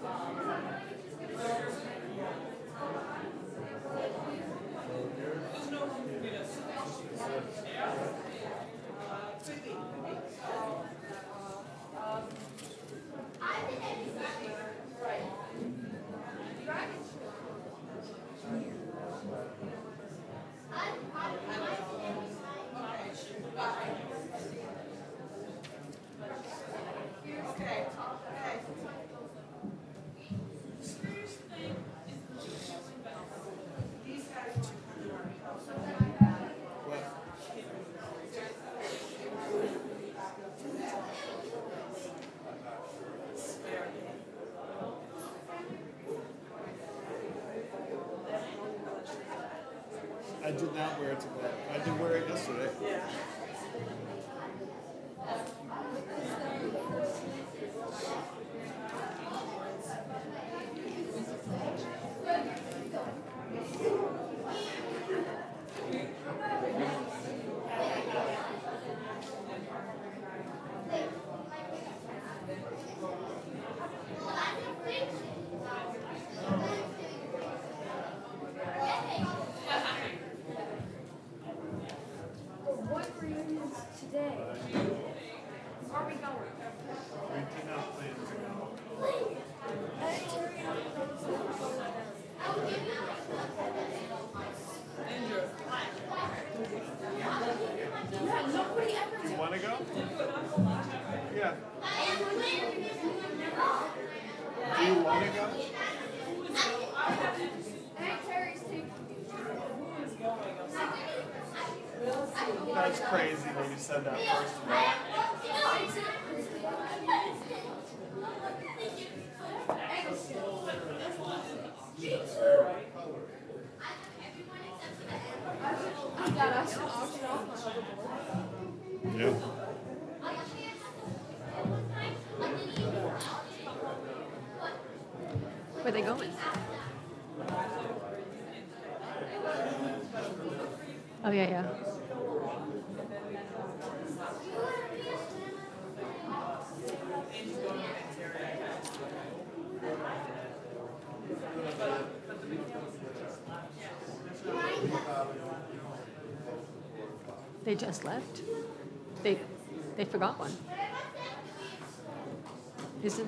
I did not wear it today. I did wear it yesterday. What reunions today? Are we going? We did not plan to go. Yeah, nobody ever You want to go? Yeah. Do you want to go? Terry's taking That's crazy that you said that first of all. Yeah. Where are they going? Oh, yeah, yeah. They just left. They forgot one. Isn't?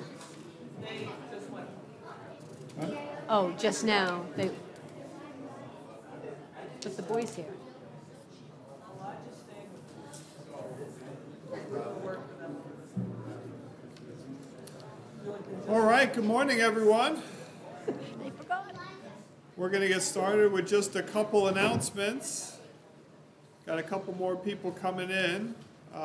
Huh? Oh, just now they. But the boys here. All right, good morning, everyone. They forgot. We're going to get started with just a couple announcements. Got a couple more people coming in.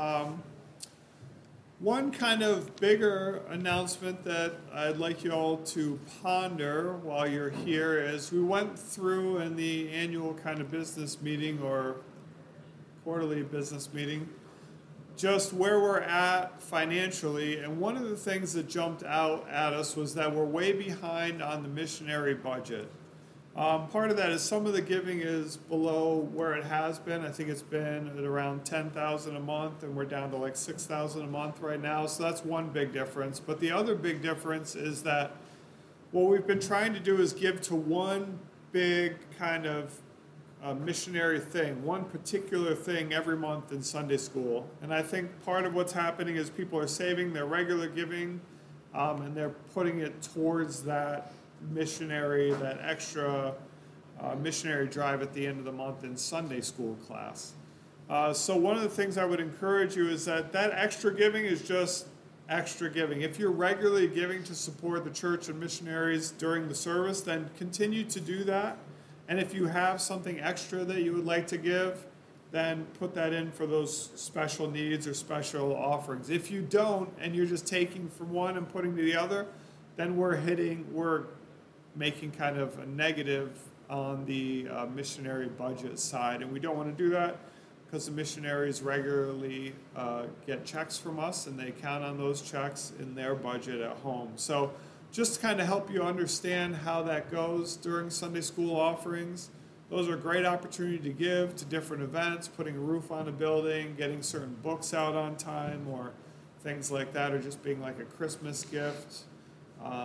One kind of bigger announcement that I'd like you all to ponder while you're here is we went through in the annual kind of business meeting or quarterly business meeting just where we're at financially, and one of the things that jumped out at us was that we're way behind on the missionary budget. Part of that is some of the giving is below where it has been. I think it's been at around $10,000 a month, and we're down to like $6,000 a month right now. So that's one big difference. But the other big difference is that what we've been trying to do is give to one big kind of missionary thing, one particular thing every month in Sunday school. And I think part of what's happening is people are saving their regular giving, and they're putting it towards that missionary, that extra missionary drive at the end of the month in Sunday school class. So one of the things I would encourage you is that extra giving is just extra giving. If you're regularly giving to support the church and missionaries during the service, then continue to do that. And if you have something extra that you would like to give, then put that in for those special needs or special offerings. If you don't, and you're just taking from one and putting to the other, then we're making kind of a negative on the missionary budget side. And we don't want to do that because the missionaries regularly get checks from us, and they count on those checks in their budget at home. So just to kind of help you understand how that goes during Sunday school offerings, those are a great opportunity to give to different events, putting a roof on a building, getting certain books out on time, or things like that, or just being like a Christmas gift.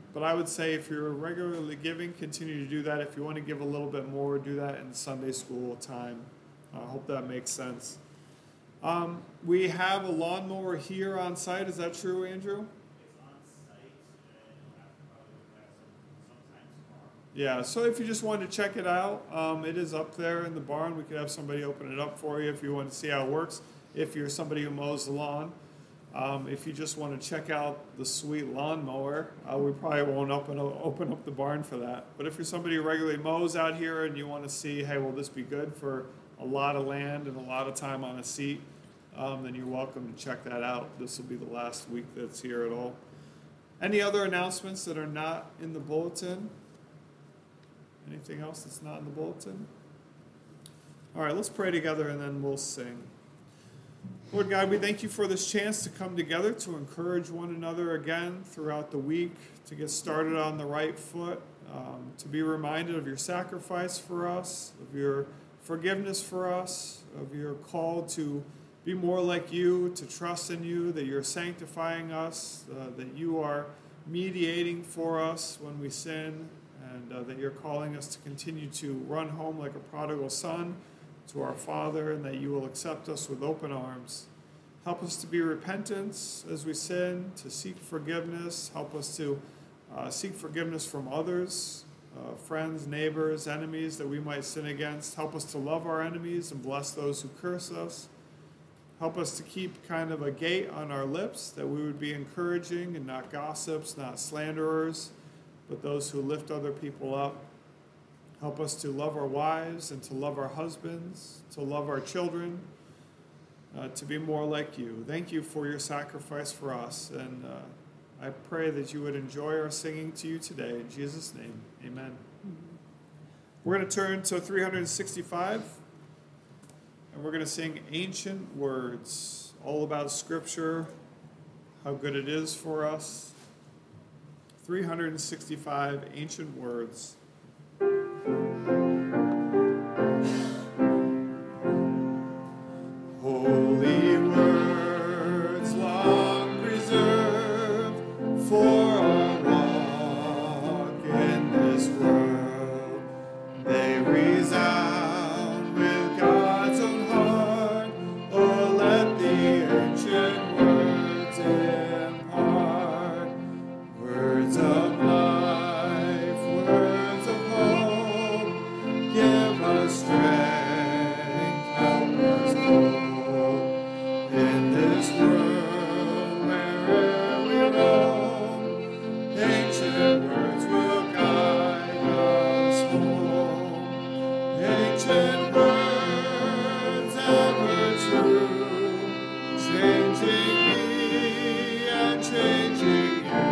But I would say if you're regularly giving, continue to do that. If you want to give a little bit more, do that in Sunday school time. I hope that makes sense. We have a lawnmower here on site. Is that true, Andrew? Yeah, so if you just wanted to check it out, it is up there in the barn. We could have somebody open it up for you if you want to see how it works. If you're somebody who mows the lawn, if you just want to check out the sweet lawnmower, we probably won't open up the barn for that. But if you're somebody who regularly mows out here and you want to see, hey, will this be good for a lot of land and a lot of time on a seat, then you're welcome to check that out. This will be the last week that's here at all. Any other announcements that are not in the bulletin? Anything else that's not in the bulletin? All right, let's pray together and then we'll sing. Lord God, we thank you for this chance to come together to encourage one another again throughout the week, to get started on the right foot, to be reminded of your sacrifice for us, of your forgiveness for us, of your call to be more like you, to trust in you, that you're sanctifying us, that you are mediating for us when we sin, and that you're calling us to continue to run home like a prodigal son to our Father, and that you will accept us with open arms. Help us to be repentant as we sin, to seek forgiveness. Help us to seek forgiveness from others, friends, neighbors, enemies that we might sin against. Help us to love our enemies and bless those who curse us. Help us to keep kind of a gate on our lips, that we would be encouraging and not gossips, not slanderers, but those who lift other people up. Help us to love our wives and to love our husbands, to love our children, to be more like you. Thank you for your sacrifice for us, and I pray that you would enjoy our singing to you today. In Jesus' name, amen. We're going to turn to 365, and we're going to sing Ancient Words, all about Scripture, how good it is for us. 365 Ancient Words. Holy words long preserved for our walk in this world. They resound with God's own heart. Oh, let the ancient words impart. Words of life, words of hope, give us strength, help us grow. In this world, wherever we roam, ancient words will guide us home. Ancient words ever true, changing me and changing you.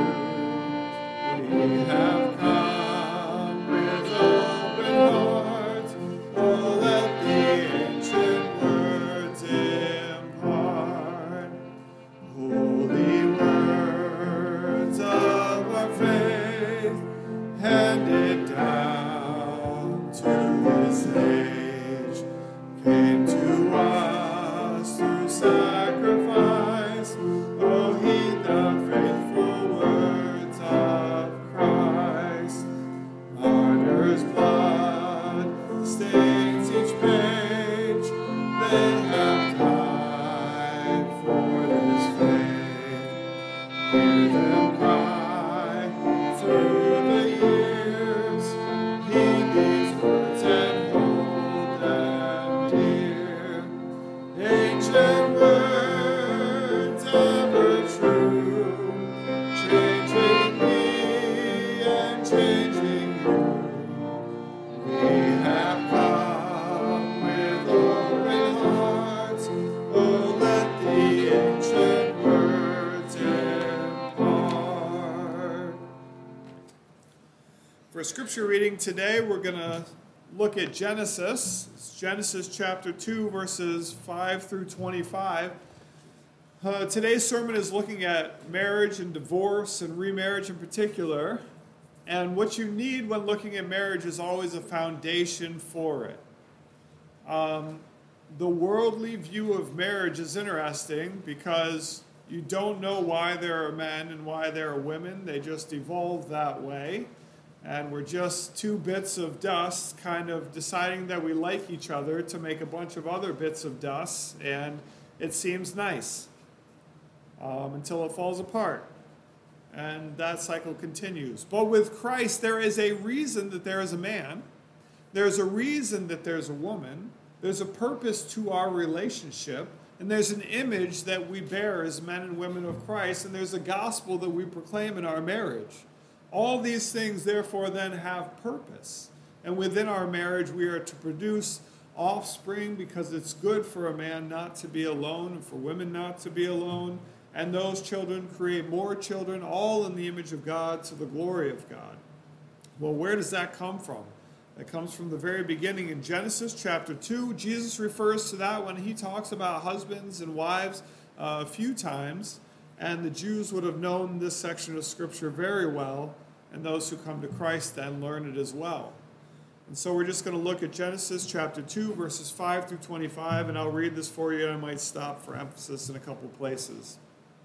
We have come with open hearts. Oh, let the ancient words impart. Holy words of our faith, handed down to this age, came to us through sacrifice. Oh, heed the faithful words of Christ. Martyr's blood stains each page. They have died for this faith. Hear them cry through the years. Heed these words and hold them dear. Ancient words ever true, changing me and changing you. We have come with open hearts. Oh, let the ancient words impart. For scripture reading today, we're going to look at Genesis. It's Genesis chapter 2, verses 5 through 25. Today's sermon is looking at marriage and divorce and remarriage in particular. And what you need when looking at marriage is always a foundation for it. The worldly view of marriage is interesting because You don't know why there are men and why there are women. They just evolved that way. And we're just two bits of dust kind of deciding that we like each other to make a bunch of other bits of dust. And it seems nice until it falls apart. And that cycle continues. But with Christ, there is a reason that there is a man. There's a reason that there's a woman. There's a purpose to our relationship. And there's an image that we bear as men and women of Christ. And there's a gospel that we proclaim in our marriage. All these things, therefore, then have purpose. And within our marriage, we are to produce offspring because it's good for a man not to be alone and for women not to be alone. And those children create more children, all in the image of God, to the glory of God. Well, where does that come from? That comes from the very beginning in Genesis chapter 2. Jesus refers to that when he talks about husbands and wives a few times. And the Jews would have known this section of Scripture very well. And those who come to Christ then learn it as well. And so we're just going to look at Genesis chapter 2, verses 5 through 25. And I'll read this for you, and I might stop for emphasis in a couple places.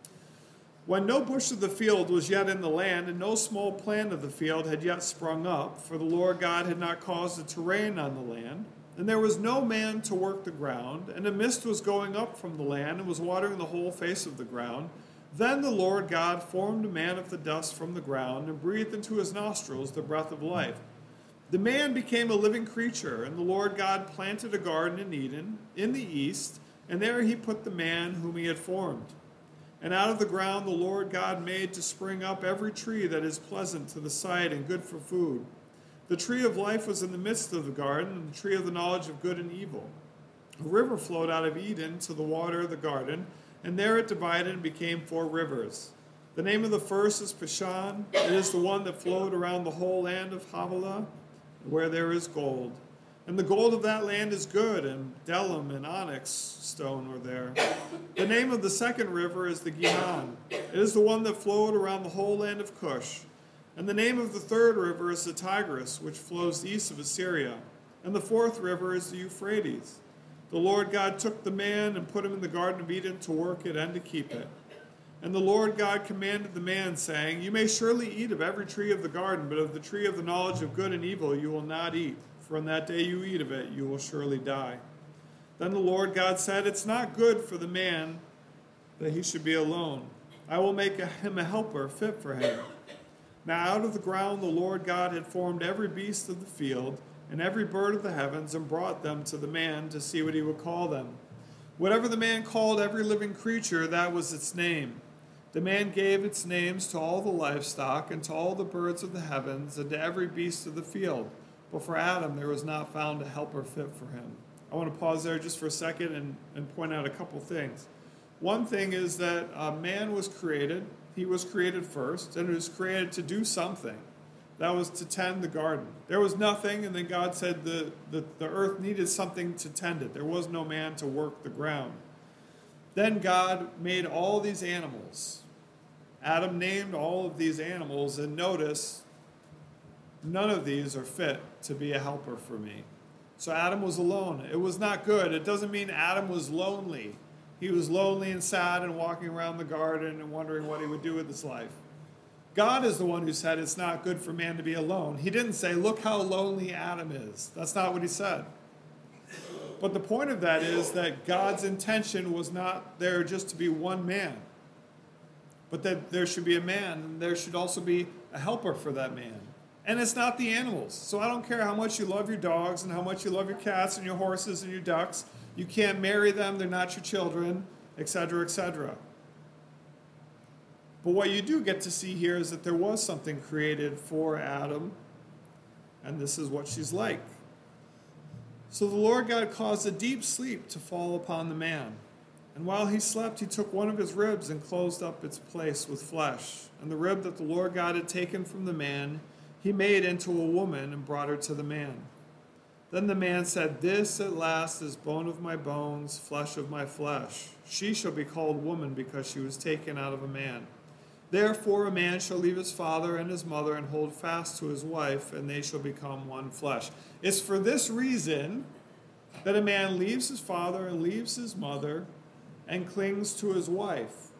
When no bush of the field was yet in the land, and no small plant of the field had yet sprung up, for the Lord God had not caused it to rain on the land, and there was no man to work the ground, and a mist was going up from the land, and was watering the whole face of the ground, then the Lord God formed a man of the dust from the ground, and breathed into his nostrils the breath of life. The man became a living creature, and the Lord God planted a garden in Eden, in the east, and there he put the man whom he had formed. And out of the ground the Lord God made to spring up every tree that is pleasant to the sight and good for food. The tree of life was in the midst of the garden, and the tree of the knowledge of good and evil. A river flowed out of Eden to the water of the garden, and there it divided and became 4 rivers. The name of the first is Pishon. It is the one that flowed around the whole land of Havilah, where there is gold. And the gold of that land is good, and bdellium and onyx stone are there. The name of the second river is the Gihon. It is the one that flowed around the whole land of Cush. And the name of the third river is the Tigris, which flows east of Assyria. And the fourth river is the Euphrates. The Lord God took the man and put him in the Garden of Eden to work it and to keep it. And the Lord God commanded the man, saying, You may surely eat of every tree of the garden, but of the tree of the knowledge of good and evil you will not eat. For on that day you eat of it, you will surely die. Then the Lord God said, It's not good for the man that he should be alone. I will make him a helper fit for him. Now out of the ground the Lord God had formed every beast of the field and every bird of the heavens, and brought them to the man to see what he would call them. Whatever the man called every living creature, that was its name. The man gave its names to all the livestock, and to all the birds of the heavens, and to every beast of the field. But for Adam there was not found a helper fit for him. I want to pause there just for a second and point out a couple things. One thing is that man was created. He was created first, and it was created to do something. That was to tend the garden. There was nothing, and then God said the earth needed something to tend it. There was no man to work the ground. Then God made all these animals. Adam named all of these animals, and notice, none of these are fit to be a helper for me. So Adam was alone. It was not good. It doesn't mean Adam was lonely. He was lonely and sad and walking around the garden and wondering what he would do with his life. God is the one who said it's not good for man to be alone. He didn't say, look how lonely Adam is. That's not what he said. But the point of that is that God's intention was not there just to be one man, but that there should be a man, and there should also be a helper for that man. And it's not the animals. So I don't care how much you love your dogs and how much you love your cats and your horses and your ducks. You can't marry them. They're not your children, etc., etc. But what you do get to see here is that there was something created for Adam, and this is what she's like. So the Lord God caused a deep sleep to fall upon the man. And while he slept, he took one of his ribs and closed up its place with flesh. And the rib that the Lord God had taken from the man, he made into a woman and brought her to the man. Then the man said, This at last is bone of my bones, flesh of my flesh. She shall be called woman because she was taken out of a man. Therefore a man shall leave his father and his mother and hold fast to his wife, and they shall become one flesh. It's for this reason that a man leaves his father and leaves his mother and clings to his wife,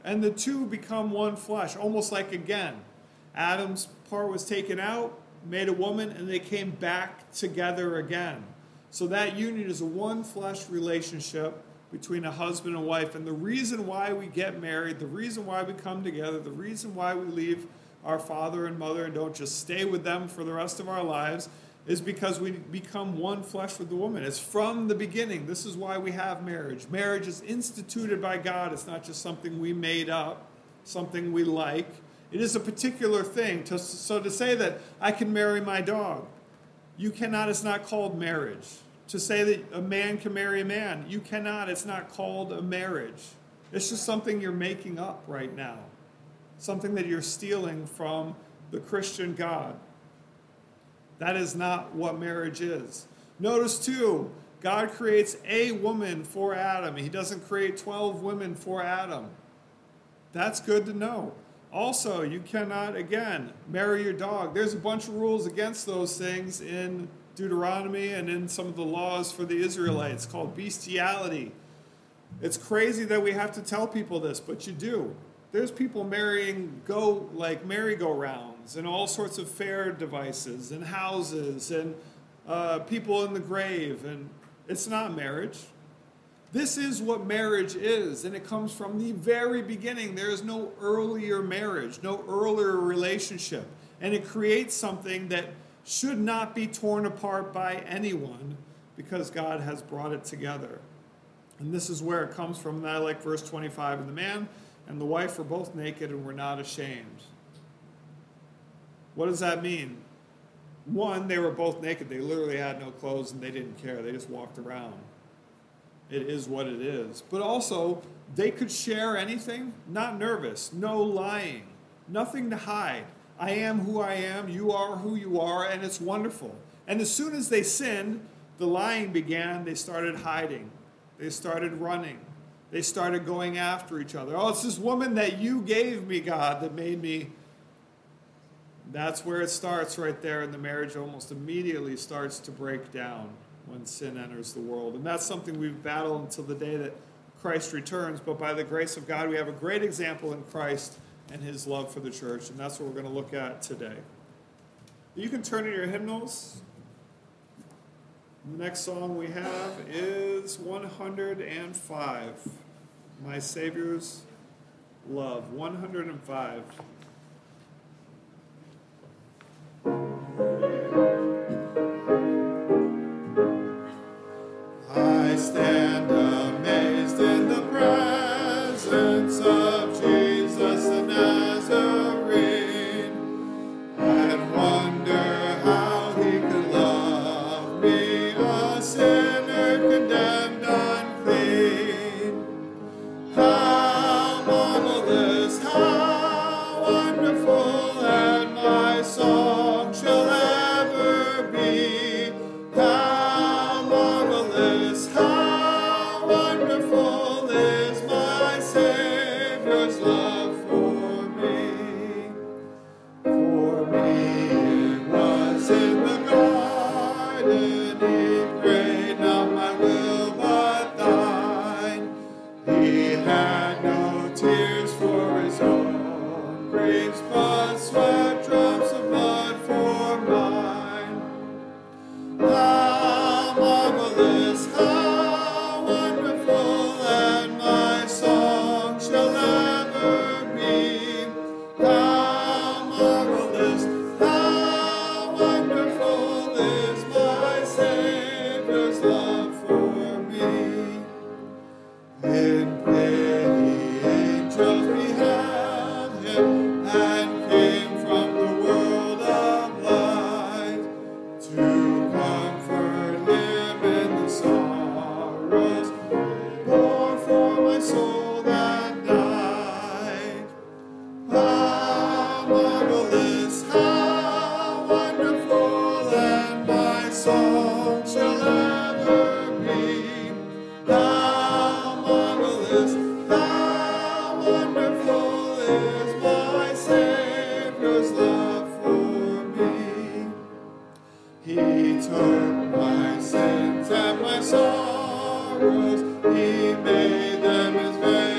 and the two become one flesh, almost like again. Adam's part was taken out, made a woman, and they came back together again. So that union is a one flesh relationship between a husband and wife. And the reason why we get married, the reason why we come together, the reason why we leave our father and mother and don't just stay with them for the rest of our lives is because we become one flesh with the woman. It's from the beginning. This is why we have marriage. Marriage is instituted by God. It's not just something we made up, something we like. It is a particular thing. So to say that I can marry my dog, you cannot. It's not called marriage. To say that a man can marry a man, you cannot. It's not called a marriage. It's just something you're making up right now. Something that you're stealing from the Christian God. That is not what marriage is. Notice too, God creates a woman for Adam. He doesn't create 12 women for Adam. That's good to know. Also, you cannot, again, marry your dog. There's a bunch of rules against those things in Deuteronomy and in some of the laws for the Israelites called bestiality. It's crazy that we have to tell people this, but you do. There's people marrying merry-go-rounds and all sorts of fair devices and houses and people in the grave, and it's not marriage. This is what marriage is, and it comes from the very beginning. There is no earlier marriage, no earlier relationship, and it creates something that should not be torn apart by anyone because God has brought it together. And this is where it comes from, and I like verse 25, and the man and the wife were both naked and were not ashamed. What does that mean? One, they were both naked. They literally had no clothes and they didn't care. They just walked around. It is what it is. But also, they could share anything, not nervous, no lying, nothing to hide. I am who I am, you are who you are, and it's wonderful. And as soon as they sinned, the lying began. They started hiding. They started running. They started going after each other. Oh, it's this woman that you gave me, God, that made me. That's where it starts right there, and the marriage almost immediately starts to break down when sin enters the world. And that's something we've battled until the day that Christ returns. But by the grace of God, we have a great example in Christ and his love for the church. And that's what we're going to look at today. You can turn in your hymnals. The next song we have is 105, My Savior's Love, 105. I stand amazed in the presence of Jesus the Nazarene, and wonder how he could love me, a sinner condemned unclean. How marvelous, how wonderful, and my song shall ever be. How marvelous, how wonderful is my Savior's love for me. For me it was in the garden, he prayed, not my will but thine. He had no tears for his own griefs, but sweat drops of blood for mine. How marvelous, how wonderful, and my song shall ever be. How marvelous, how wonderful is my Savior's love for me. In pity, angels beheld him, and came from the world of light to comfort him in the sorrows bore for my soul that night. How marvelous, how wonderful, and my song shall ever be. How marvelous, how wonderful is my Savior's love for me. He took my sins and my sorrows, he made them his very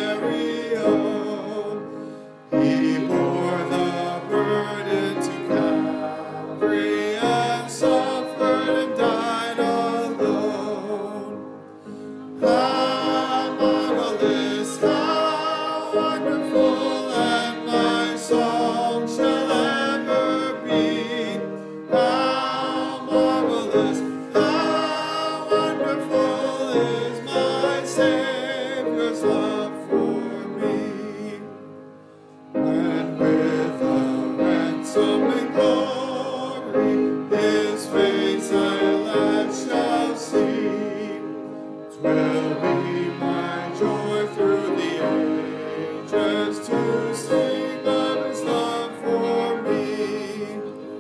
Savior's love for me. When with a ransom in glory, His face I at last shall see. 'Twill be my joy through the ages to sing of His love for me.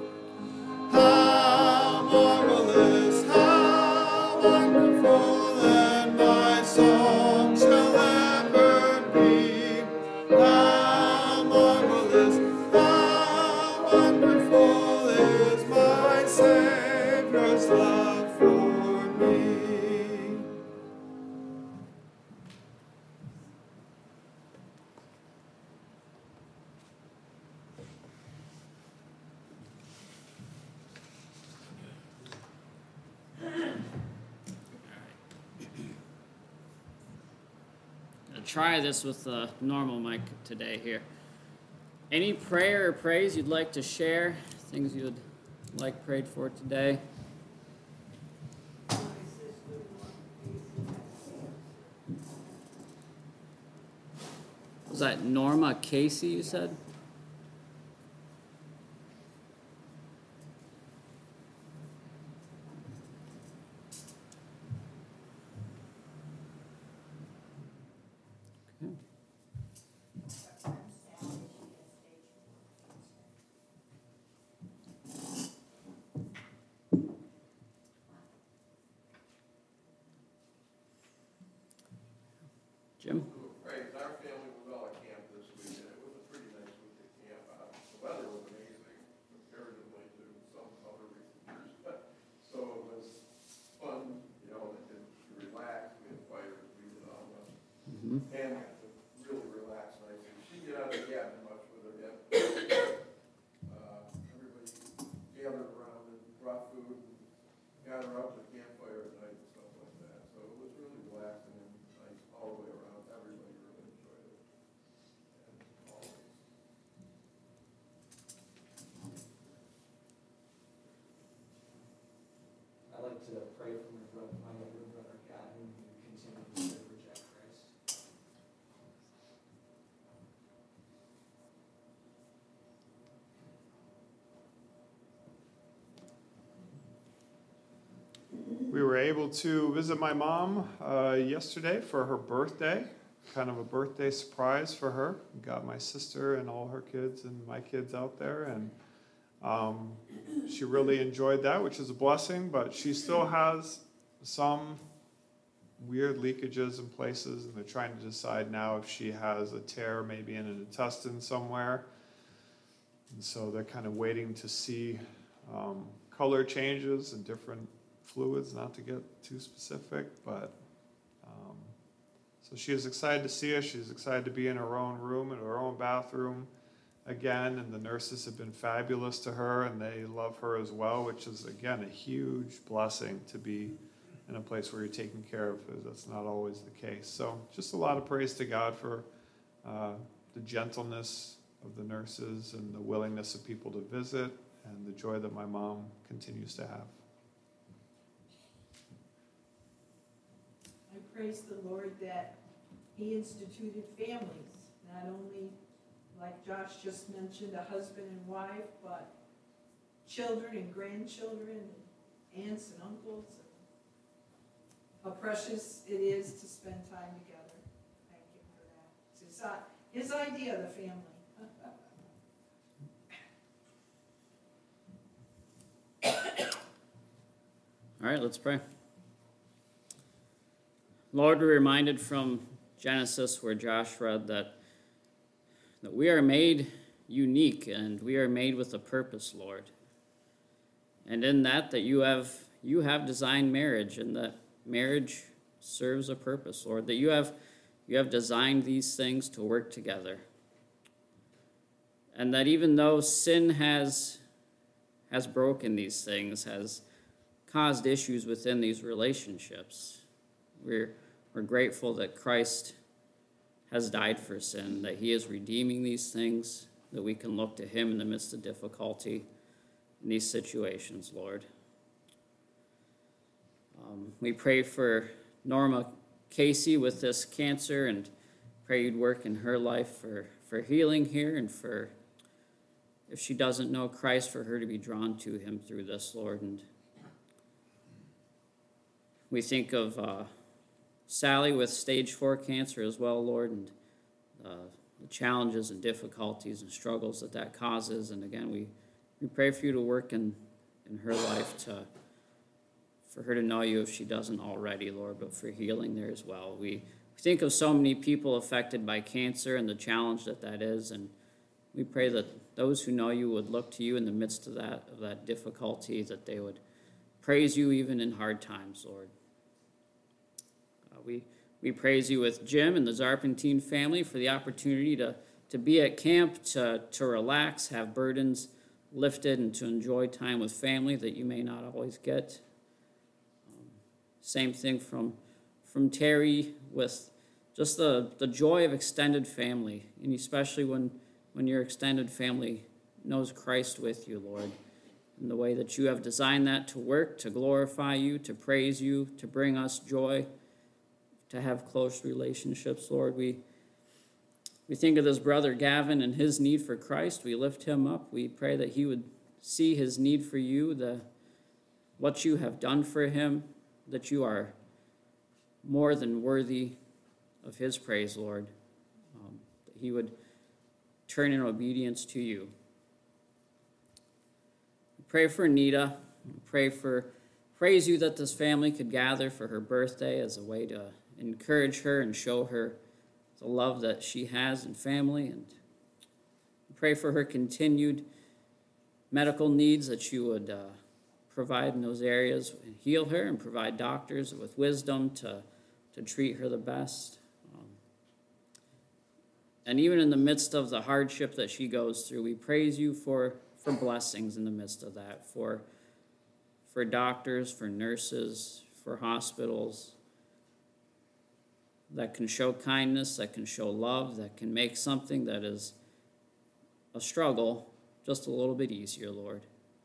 How marvelous, how wonderful, and my song shall ever be. How marvelous, how wonderful is my Savior's love for me. Try this with the normal mic today here. Any prayer or praise you'd like to share? Things you'd like prayed for today? Was that Norma Casey you said? Jim? Right, our family was all at camp this week, and it was a pretty nice week at camp. The weather was amazing comparatively to some other weeks. So it was fun, you know, to relax. We had fires, we did all the, and got to really relax nicely. She didn't get out of the cabin much with her yet. Everybody gathered around and brought food and got her up to the campfire at night and stuff like that. So it was really relaxing and nice all the way around. Everybody really enjoyed it. And always. I like to pray for my brother, my younger brother Gavin, who continues to reject Christ. We were able to visit my mom yesterday for her birthday, kind of a birthday surprise for her. Got my sister and all her kids and my kids out there, and she really enjoyed that, which is a blessing, but she still has some weird leakages in places, and they're trying to decide now if she has a tear maybe in an intestine somewhere. And so they're kind of waiting to see color changes and different fluids, not to get too specific, but so she is excited to see us. She's excited to be in her own room, in her own bathroom again, and the nurses have been fabulous to her, and they love her as well, which is, again, a huge blessing to be in a place where you're taken care of, because that's not always the case. So just a lot of praise to God for the gentleness of the nurses and the willingness of people to visit, and the joy that my mom continues to have. I praise the Lord that He instituted families, not only, like Josh just mentioned, a husband and wife, but children and grandchildren, and aunts and uncles. And how precious it is to spend time together. Thank Him for that. It's His idea of the family. All right, let's pray. Lord, we're reminded from Genesis where Josh read that we are made unique and we are made with a purpose, Lord. And in that you have designed marriage, and that marriage serves a purpose, Lord. That you have designed these things to work together. And that even though sin has broken these things, has caused issues within these relationships, we're grateful that Christ has died for sin, that He is redeeming these things, that we can look to Him in the midst of difficulty in these situations, Lord. We pray for Norma Casey with this cancer, and pray you'd work in her life for healing here, and for, if she doesn't know Christ, for her to be drawn to him through this, Lord. And we think of Sally with stage 4 cancer as well, Lord, and the challenges and difficulties and struggles that causes. And again, we pray for you to work in her life, for her to know you if she doesn't already, Lord, but for healing there as well. We think of so many people affected by cancer and the challenge that is, and we pray that those who know you would look to you in the midst of that difficulty, that they would praise you even in hard times, Lord. We praise you with Jim and the Zarpentine family for the opportunity to be at camp, to relax, have burdens lifted, and to enjoy time with family that you may not always get. Same thing from Terry with just the joy of extended family, and especially when your extended family knows Christ with you, Lord, and the way that you have designed that to work, to glorify you, to praise you, to bring us joy, to have close relationships, Lord. We think of this brother Gavin and his need for Christ. We lift him up. We pray that he would see his need for you, what you have done for him, that you are more than worthy of his praise, Lord, that he would turn in obedience to you. We pray for Anita. We praise you that this family could gather for her birthday as a way to encourage her and show her the love that she has in family. And we pray for her continued medical needs, that you would provide in those areas and heal her, and provide doctors with wisdom to treat her the best. And even in the midst of the hardship that she goes through, we praise you for blessings in the midst of that, for doctors, for nurses, for hospitals that can show kindness, that can show love, that can make something that is a struggle just a little bit easier, Lord.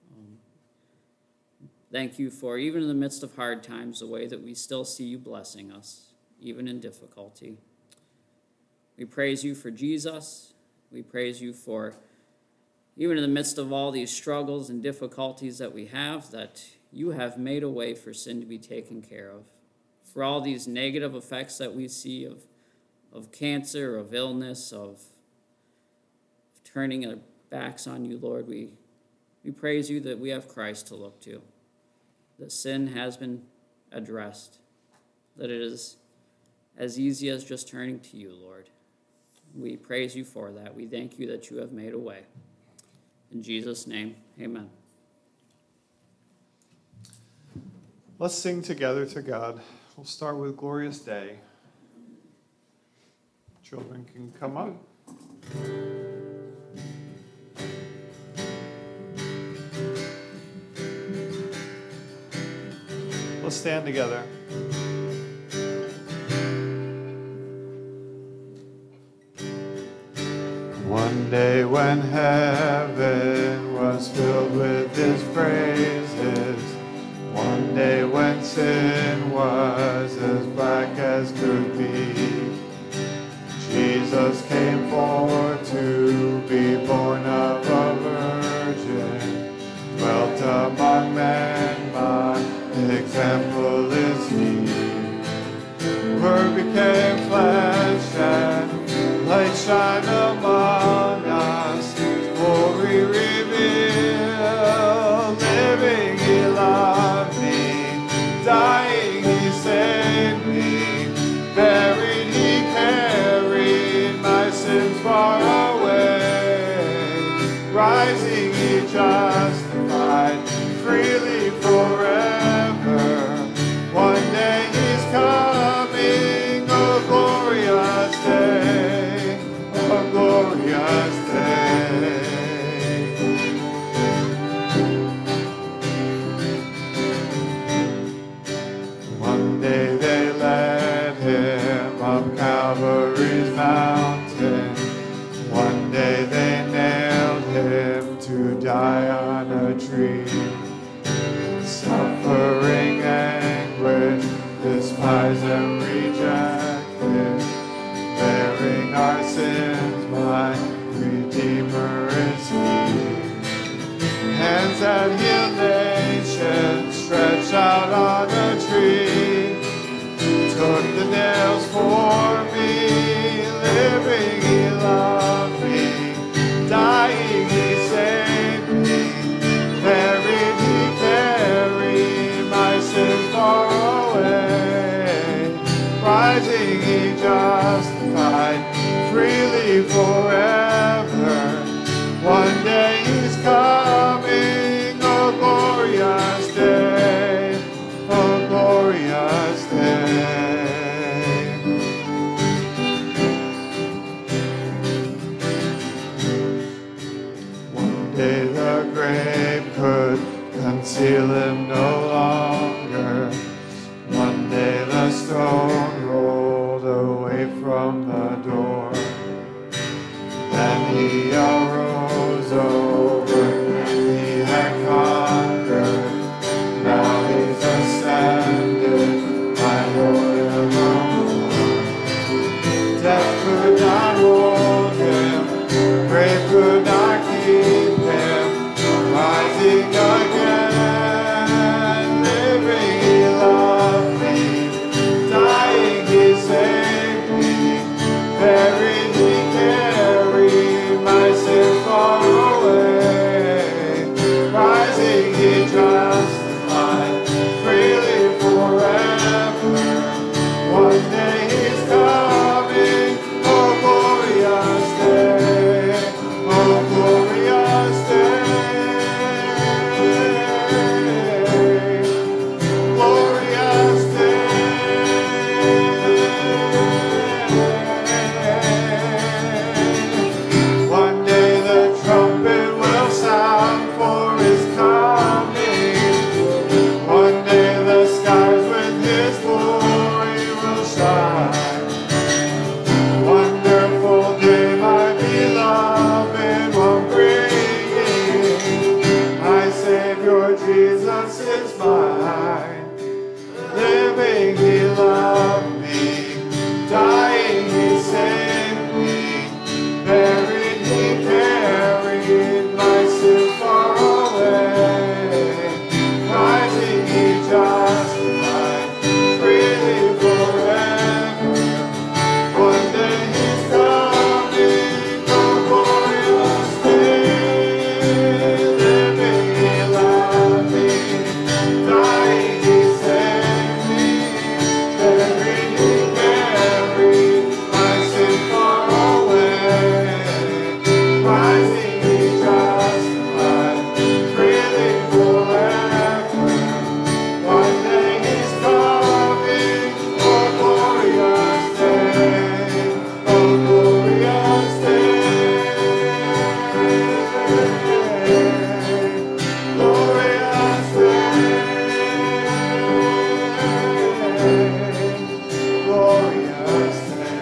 Thank you for, even in the midst of hard times, the way that we still see you blessing us, even in difficulty. We praise you for Jesus. We praise you for, even in the midst of all these struggles and difficulties that we have, that you have made a way for sin to be taken care of. For all these negative effects that we see of cancer, of illness, of turning our backs on you, Lord, we praise you that we have Christ to look to, that sin has been addressed, that it is as easy as just turning to you, Lord. We praise you for that. We thank you that you have made a way. In Jesus' name, amen. Let's sing together to God. We'll start with Glorious Day. Children can come up. Let's stand together. One day when heaven was filled with his praises, one day when sin was as black as could be, Jesus came forth to be born of a virgin, dwelt among men, my example is he. Word became flesh and light shine among us, glory revealed, living he loved me, dying he saved me, buried he carried my sins far away, rising he justified freely forever. One day he's coming, a glorious day, a glorious day. One day they led him up Calvary's mountain. One day they nailed him to die on a tree. Suffering anguish, this despised and rejected, bearing our sins, my Redeemer is He. Hands that heal nations stretched out on a tree, took the nails for me, living He loved me, dying He saved me, buried He carried my sins far away, rising He justified, freely forever. One day He's coming, oh glorious day, oh glorious day. One day the grave could conceal Him no longer. One day the stone rolled away from the door. Then He arose over, He had conquered. Now He's ascended, my Lord evermore. Death could not hold Him, grave could not keep Him, rising again, living He loved me, dying He saved me, buried He carried my sins far away, rising He justified, freely forever. One day He's coming, oh glorious day, oh glorious day, glorious day. One day the trumpet will sound for His coming. One day the skies with His glory will shine. Wonderful day, my beloved one bringing. My Savior Jesus is mine. Living He loved me, dying He saved me, buried He carried my sins far away, rising He justified, freely forever. One day He's coming, oh glorious day, living He loved me, dying He saved me, buried He carried my sins far away, rising He justified, freely forever. One day He's coming, oh glorious day, oh glorious day, glorious day, glorious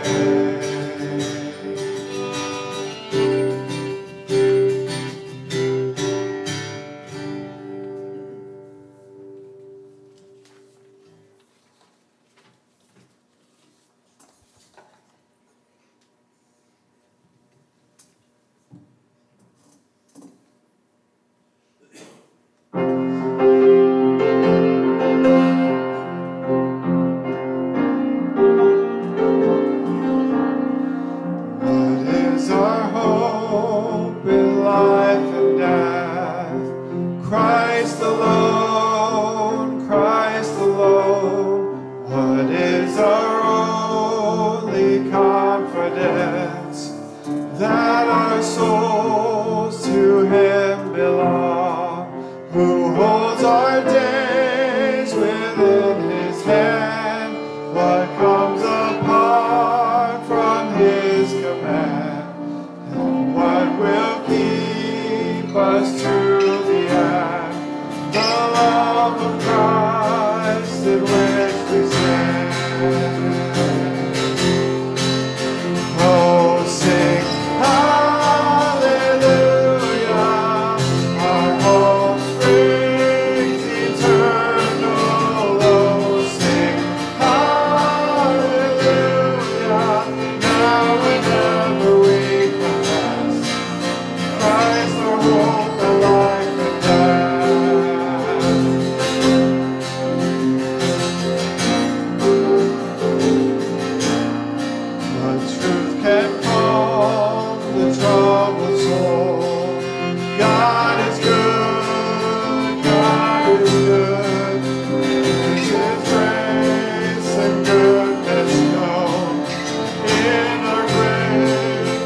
What is our hope in life and death? Christ alone, Christ alone. What is our only confidence? That our souls to Him belong, who holds our days within His hand. What comes apart from His command, and what will keep us to the end? The love of Christ in which we stand. Oh, sing hallelujah. truth can calm the troubled soul. God is good, God is good. His grace and goodness known in our grave.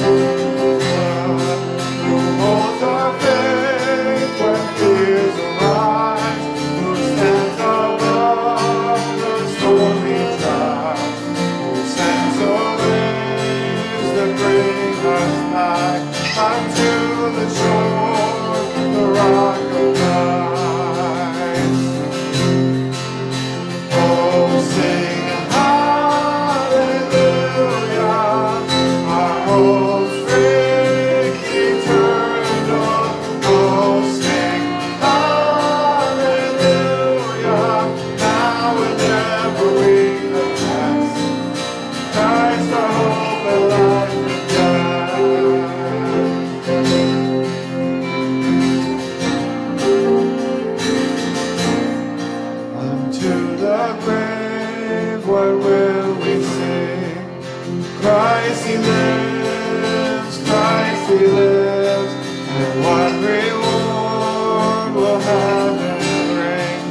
Who holds our faith when fears arise, who stands above the stormy tide, who sends waves that bring us back unto the shore, the rock of Christ. Oh, sing hallelujah, our hopes ring eternal. Oh, sing hallelujah, now and ever we confess Christ our hope and life and death. Unto the grave, what will we sing? Christ he lives, Christ he lives, and what reward will heaven bring?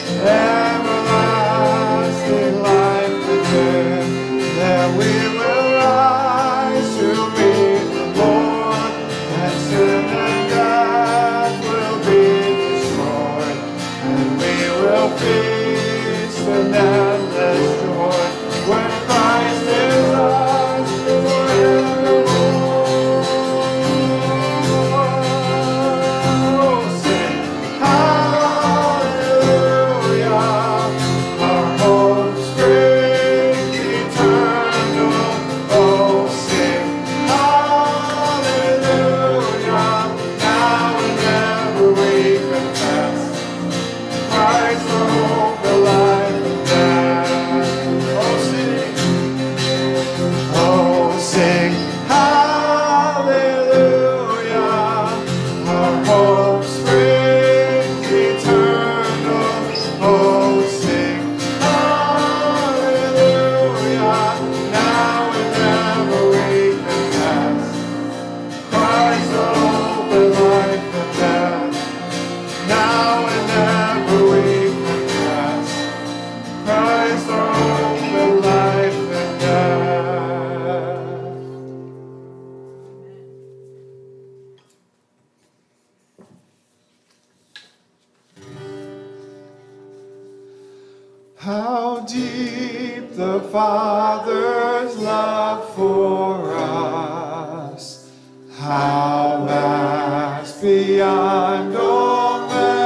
Everlasting life within, there we will rise to meet the Lord, and sin and death will be destroyed, and we will feast in endless joy when Christ is ours forevermore. Sing hallelujah, our hope springs eternal. Oh, sing hallelujah, now and ever we confess Christ the hope, the life and death. Oh, sing hallelujah, our hope springs eternal. Oh, sing hallelujah, now and ever we confess Christ the hope and life and death. Now and ever we confess Christ our hope and life and death. How deep the Father's love for us, how vast beyond all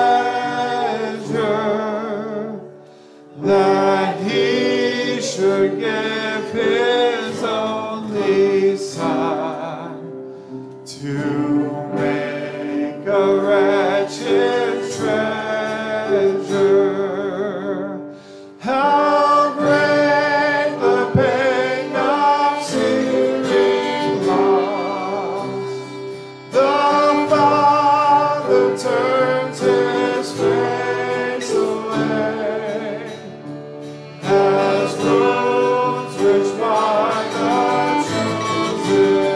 measure, that He should give His only Son to make a wretched treasure. How great the pain of seeming loss! The Father turns His face away, as wounds which mark the chosen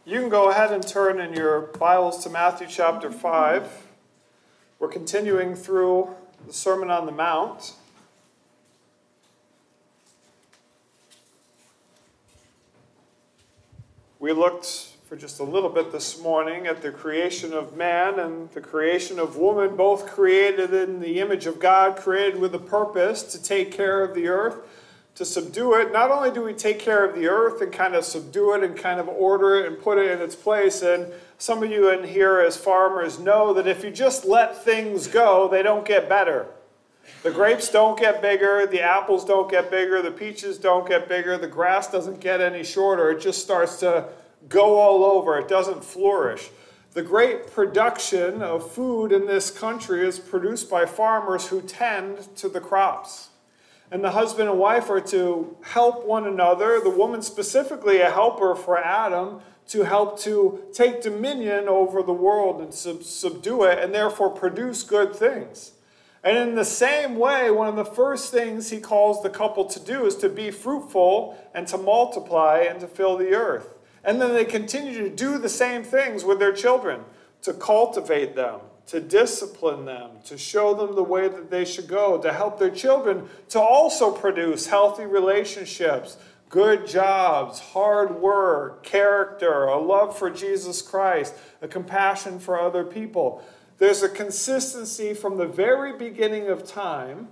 You can go ahead and turn in your Bibles to Matthew chapter 5. We're continuing through the Sermon on the Mount. We looked for just a little bit this morning at the creation of man and the creation of woman, both created in the image of God, created with a purpose to take care of the earth, to subdue it. Not only do we take care of the earth and kind of subdue it and kind of order it and put it in its place, and some of you in here as farmers know that if you just let things go, they don't get better. The grapes don't get bigger, the apples don't get bigger, the peaches don't get bigger, the grass doesn't get any shorter. It just starts to go all over. It doesn't flourish. The great production of food in this country is produced by farmers who tend to the crops. And the husband and wife are to help one another, the woman specifically a helper for Adam, to help to take dominion over the world and subdue it, and therefore produce good things. And in the same way, one of the first things he calls the couple to do is to be fruitful and to multiply and to fill the earth. And then they continue to do the same things with their children, to cultivate them, to discipline them, to show them the way that they should go, to help their children to also produce healthy relationships, good jobs, hard work, character, a love for Jesus Christ, a compassion for other people. There's a consistency from the very beginning of time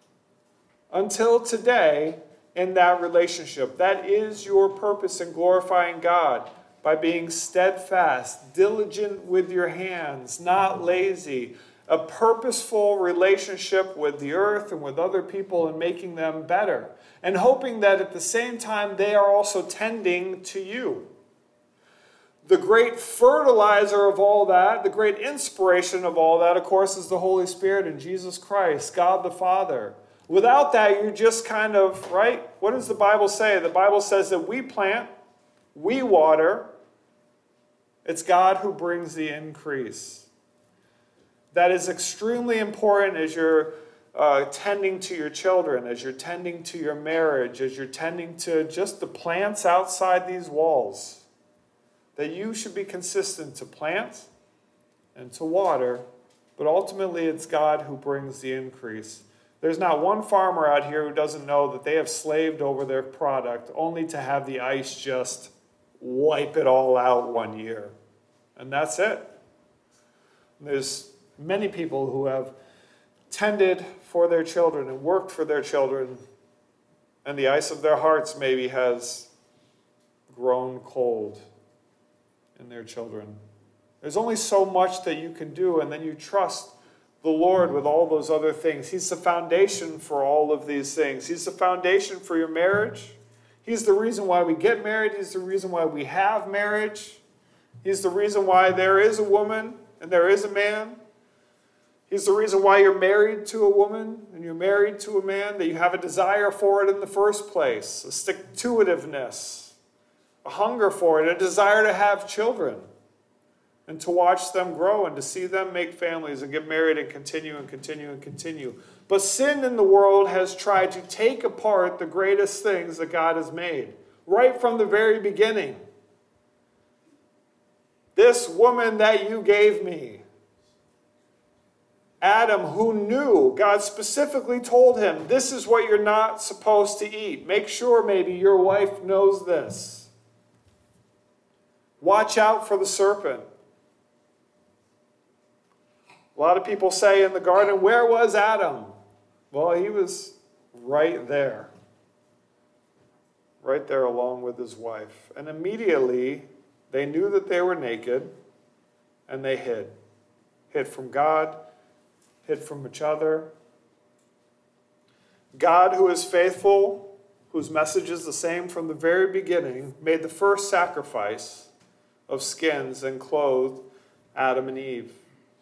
until today in that relationship. That is your purpose in glorifying God. By being steadfast, diligent with your hands, not lazy, a purposeful relationship with the earth and with other people and making them better, and hoping that at the same time they are also tending to you. The great fertilizer of all that, the great inspiration of all that, of course, is the Holy Spirit and Jesus Christ, God the Father. Without that, you're just kind of, right? What does the Bible say? The Bible says that we plant, we water. It's God who brings the increase. That is extremely important as you're tending to your children, as you're tending to your marriage, as you're tending to just the plants outside these walls. That you should be consistent to plant and to water, but ultimately it's God who brings the increase. There's not one farmer out here who doesn't know that they have slaved over their product only to have the ice just wipe it all out one year. And that's it. There's many people who have tended for their children and worked for their children, and the ice of their hearts maybe has grown cold in their children. There's only so much that you can do, and then you trust the Lord with all those other things. He's the foundation for all of these things. He's the foundation for your marriage. He's the reason why we get married. He's the reason why we have marriage. He's the reason why there is a woman and there is a man. He's the reason why you're married to a woman and you're married to a man, that you have a desire for it in the first place, a stick-to-itiveness, a hunger for it, a desire to have children and to watch them grow and to see them make families and get married and continue and continue and continue. But sin in the world has tried to take apart the greatest things that God has made, right from the very beginning. This woman that you gave me, Adam, who knew, God specifically told him, this is what you're not supposed to eat. Make sure maybe your wife knows this. Watch out for the serpent. A lot of people say in the garden, where was Adam? Well, he was right there. Right there along with his wife. And immediately, they knew that they were naked, and they hid. Hid from God, hid from each other. God, who is faithful, whose message is the same from the very beginning, made the first sacrifice of skins and clothed Adam and Eve.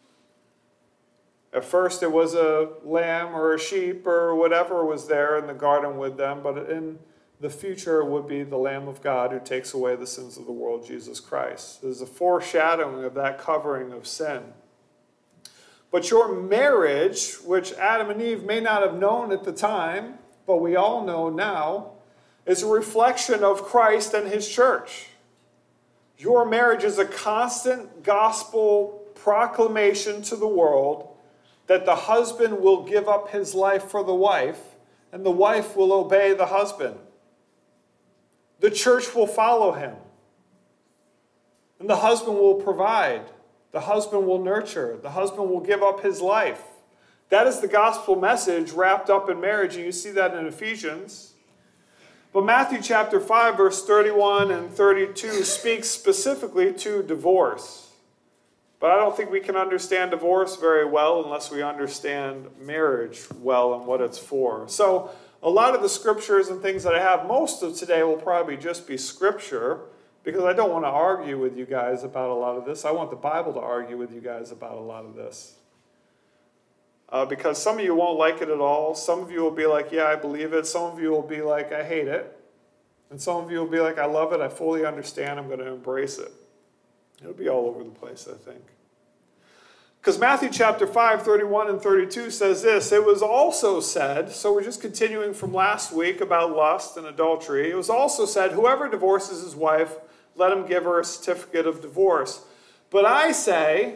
At first it was a lamb or a sheep or whatever was there in the garden with them, but in the future it would be the Lamb of God who takes away the sins of the world, Jesus Christ. There's a foreshadowing of that covering of sin. But your marriage, which Adam and Eve may not have known at the time, but we all know now, is a reflection of Christ and his church. Your marriage is a constant gospel proclamation to the world that the husband will give up his life for the wife, and the wife will obey the husband. The church will follow him. And the husband will provide. The husband will nurture. The husband will give up his life. That is the gospel message wrapped up in marriage, and you see that in Ephesians. But Matthew chapter 5, verse 31 and 32 speaks specifically to divorce. But I don't think we can understand divorce very well unless we understand marriage well and what it's for. So a lot of the scriptures and things that I have, most of today will probably just be scripture, because I don't want to argue with you guys about a lot of this. I want the Bible to argue with you guys about a lot of this. Because some of you won't like it at all. Some of you will be like, yeah, I believe it. Some of you will be like, I hate it. And some of you will be like, I love it. I fully understand. I'm going to embrace it. It'll be all over the place, I think. Because Matthew chapter 5, 31 and 32 says this, it was also said, so we're just continuing from last week about lust and adultery. It was also said, whoever divorces his wife, let him give her a certificate of divorce. But I say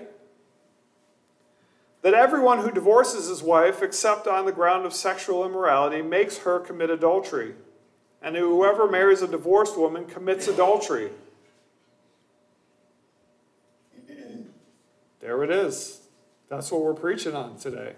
that everyone who divorces his wife, except on the ground of sexual immorality, makes her commit adultery. And whoever marries a divorced woman commits adultery. There it is. That's what we're preaching on today.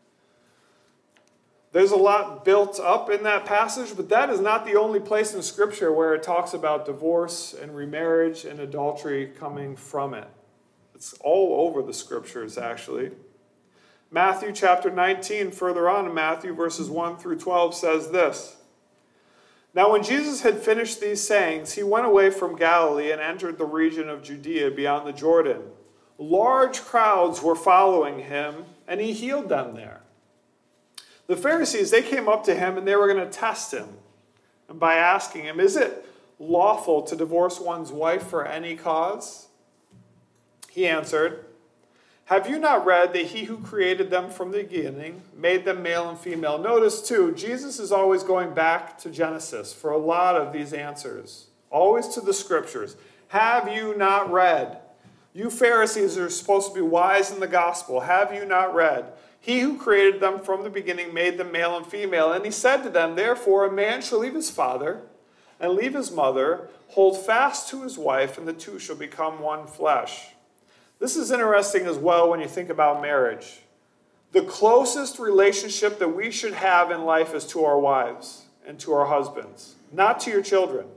There's a lot built up in that passage, but that is not the only place in Scripture where it talks about divorce and remarriage and adultery coming from it. It's all over the Scriptures, actually. Matthew chapter 19, further on in Matthew, verses 1 through 12, says this. Now when Jesus had finished these sayings, he went away from Galilee and entered the region of Judea beyond the Jordan. Large crowds were following him, and he healed them there. The Pharisees, they came up to him, and they were going to test him. And by asking him, is it lawful to divorce one's wife for any cause? He answered, have you not read that he who created them from the beginning made them male and female? Notice, too, Jesus is always going back to Genesis for a lot of these answers. Always to the Scriptures. Have you not read? You Pharisees are supposed to be wise in the gospel. Have you not read? He who created them from the beginning made them male and female. And he said to them, therefore, a man shall leave his father and leave his mother, hold fast to his wife, and the two shall become one flesh. This is interesting as well when you think about marriage. The closest relationship that we should have in life is to our wives and to our husbands, not to your children.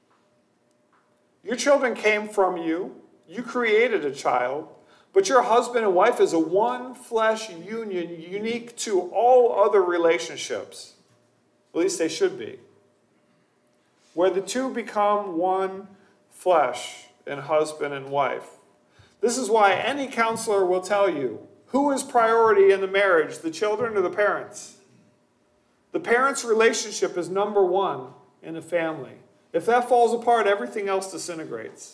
Your children came from you. You created a child. But your husband and wife is a one flesh union unique to all other relationships. At least they should be. Where the two become one flesh in husband and wife. This is why any counselor will tell you, who is priority in the marriage, the children or the parents? The parents' relationship is number one in a family. If that falls apart, everything else disintegrates.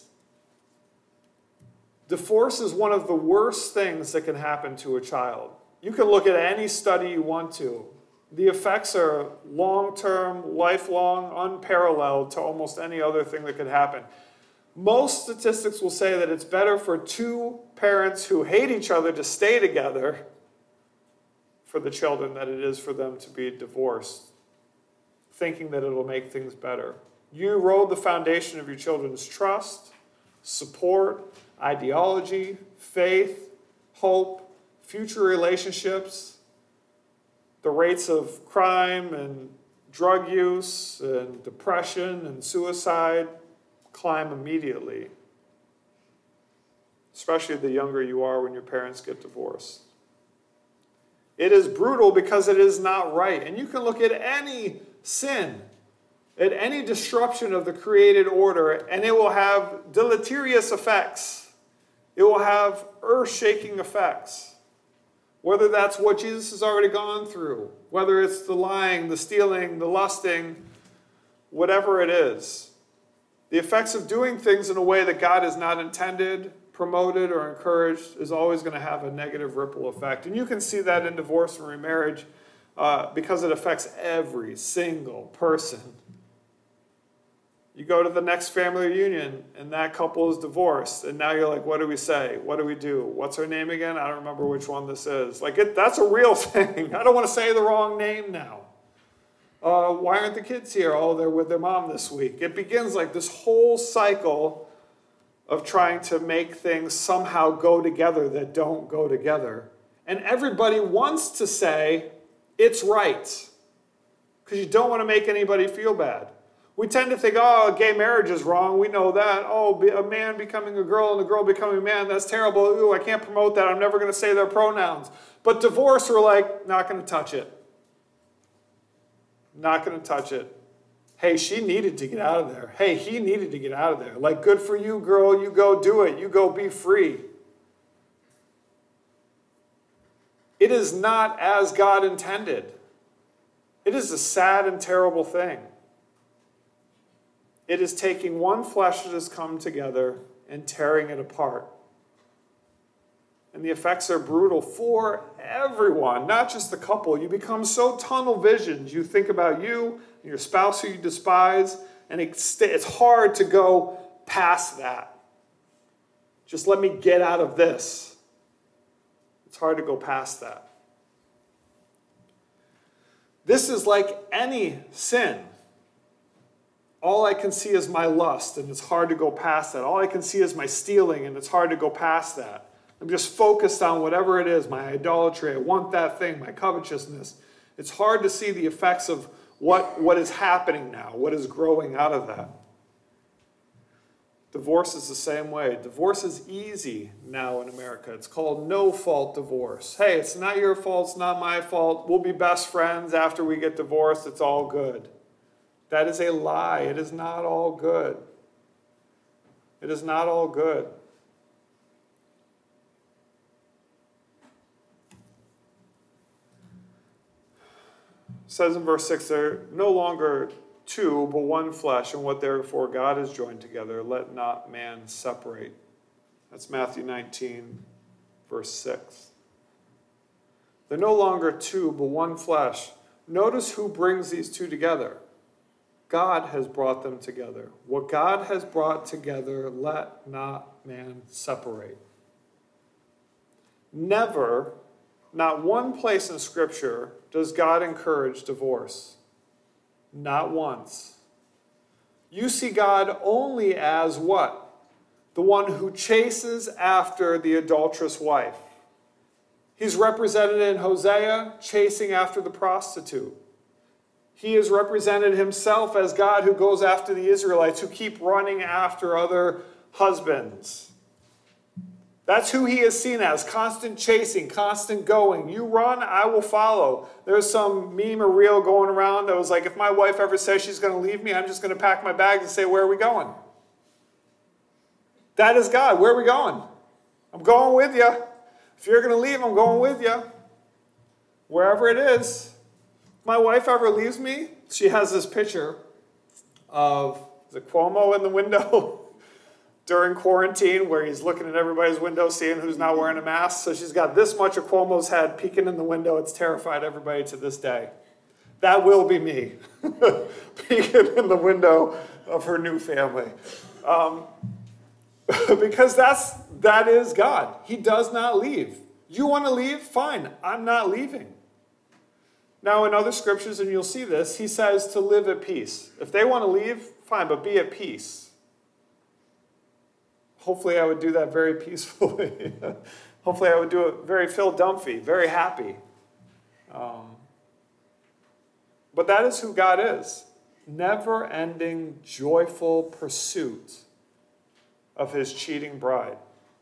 Divorce is one of the worst things that can happen to a child. You can look at any study you want to. The effects are long-term, lifelong, unparalleled to almost any other thing that could happen. Most statistics will say that it's better for two parents who hate each other to stay together for the children than it is for them to be divorced, thinking that it'll make things better. You erode the foundation of your children's trust, support, ideology, faith, hope, future relationships. The rates of crime and drug use and depression and suicide climb immediately, especially the younger you are when your parents get divorced. It is brutal because it is not right. And you can look at any sin, at any disruption of the created order, and it will have deleterious effects. It will have earth-shaking effects. Whether that's what Jesus has already gone through, whether it's the lying, the stealing, the lusting, whatever it is. The effects of doing things in a way that God has not intended, promoted, or encouraged is always going to have a negative ripple effect. And you can see that in divorce and remarriage because it affects every single person. You go to the next family reunion, and that couple is divorced, and now you're like, what do we say? What do we do? What's her name again? I don't remember which one this is. That's a real thing. I don't want to say the wrong name now. Why aren't the kids here? Oh, they're with their mom this week. It begins like this whole cycle of trying to make things somehow go together that don't go together. And everybody wants to say, it's right, because you don't want to make anybody feel bad. We tend to think, oh, gay marriage is wrong. We know that. Oh, a man becoming a girl and a girl becoming a man, that's terrible. Ooh, I can't promote that. I'm never going to say their pronouns. But divorce, we're like, not going to touch it. Not going to touch it. Hey, she needed to get out of there. Hey, he needed to get out of there. Like, good for you, girl. You go do it. You go be free. It is not as God intended. It is a sad and terrible thing. It is taking one flesh that has come together and tearing it apart. And the effects are brutal for everyone, not just the couple. You become so tunnel visioned. You think about you and your spouse who you despise, and it's hard to go past that. Just let me get out of this. It's hard to go past that. This is like any sin. All I can see is my lust, and it's hard to go past that. All I can see is my stealing, and it's hard to go past that. I'm just focused on whatever it is, my idolatry. I want that thing, my covetousness. It's hard to see the effects of what is happening now, what is growing out of that. Divorce is the same way. Divorce is easy now in America. It's called no-fault divorce. Hey, it's not your fault, it's not my fault. We'll be best friends after we get divorced. It's all good. That is a lie. It is not all good. It is not all good. It says in verse 6, they're no longer two, but one flesh, and what therefore God has joined together, let not man separate. That's Matthew 19, verse 6. They're no longer two, but one flesh. Notice who brings these two together. God has brought them together. What God has brought together, let not man separate. Never, not one place in Scripture, does God encourage divorce. Not once. You see God only as what? The one who chases after the adulterous wife. He's represented in Hosea, chasing after the prostitute. He has represented himself as God who goes after the Israelites who keep running after other husbands. That's who he is seen as, constant chasing, constant going. You run, I will follow. There's some meme or reel going around that was like, if my wife ever says she's going to leave me, I'm just going to pack my bags and say, where are we going? That is God. Where are we going? I'm going with you. If you're going to leave, I'm going with you. Wherever it is. If my wife ever leaves me, she has this picture of the Cuomo in the window during quarantine where he's looking at everybody's window, seeing who's not wearing a mask. So she's got this much of Cuomo's head peeking in the window. It's terrified everybody to this day. That will be me, peeking in the window of her new family. Because that is God. He does not leave. You want to leave? Fine. I'm not leaving. Now, in other scriptures, and you'll see this, he says to live at peace. If they want to leave, fine, but be at peace. Hopefully I would do that very peacefully. Hopefully I would do it very Phil Dunphy, very happy. But that is who God is. Never-ending, joyful pursuit of his cheating bride.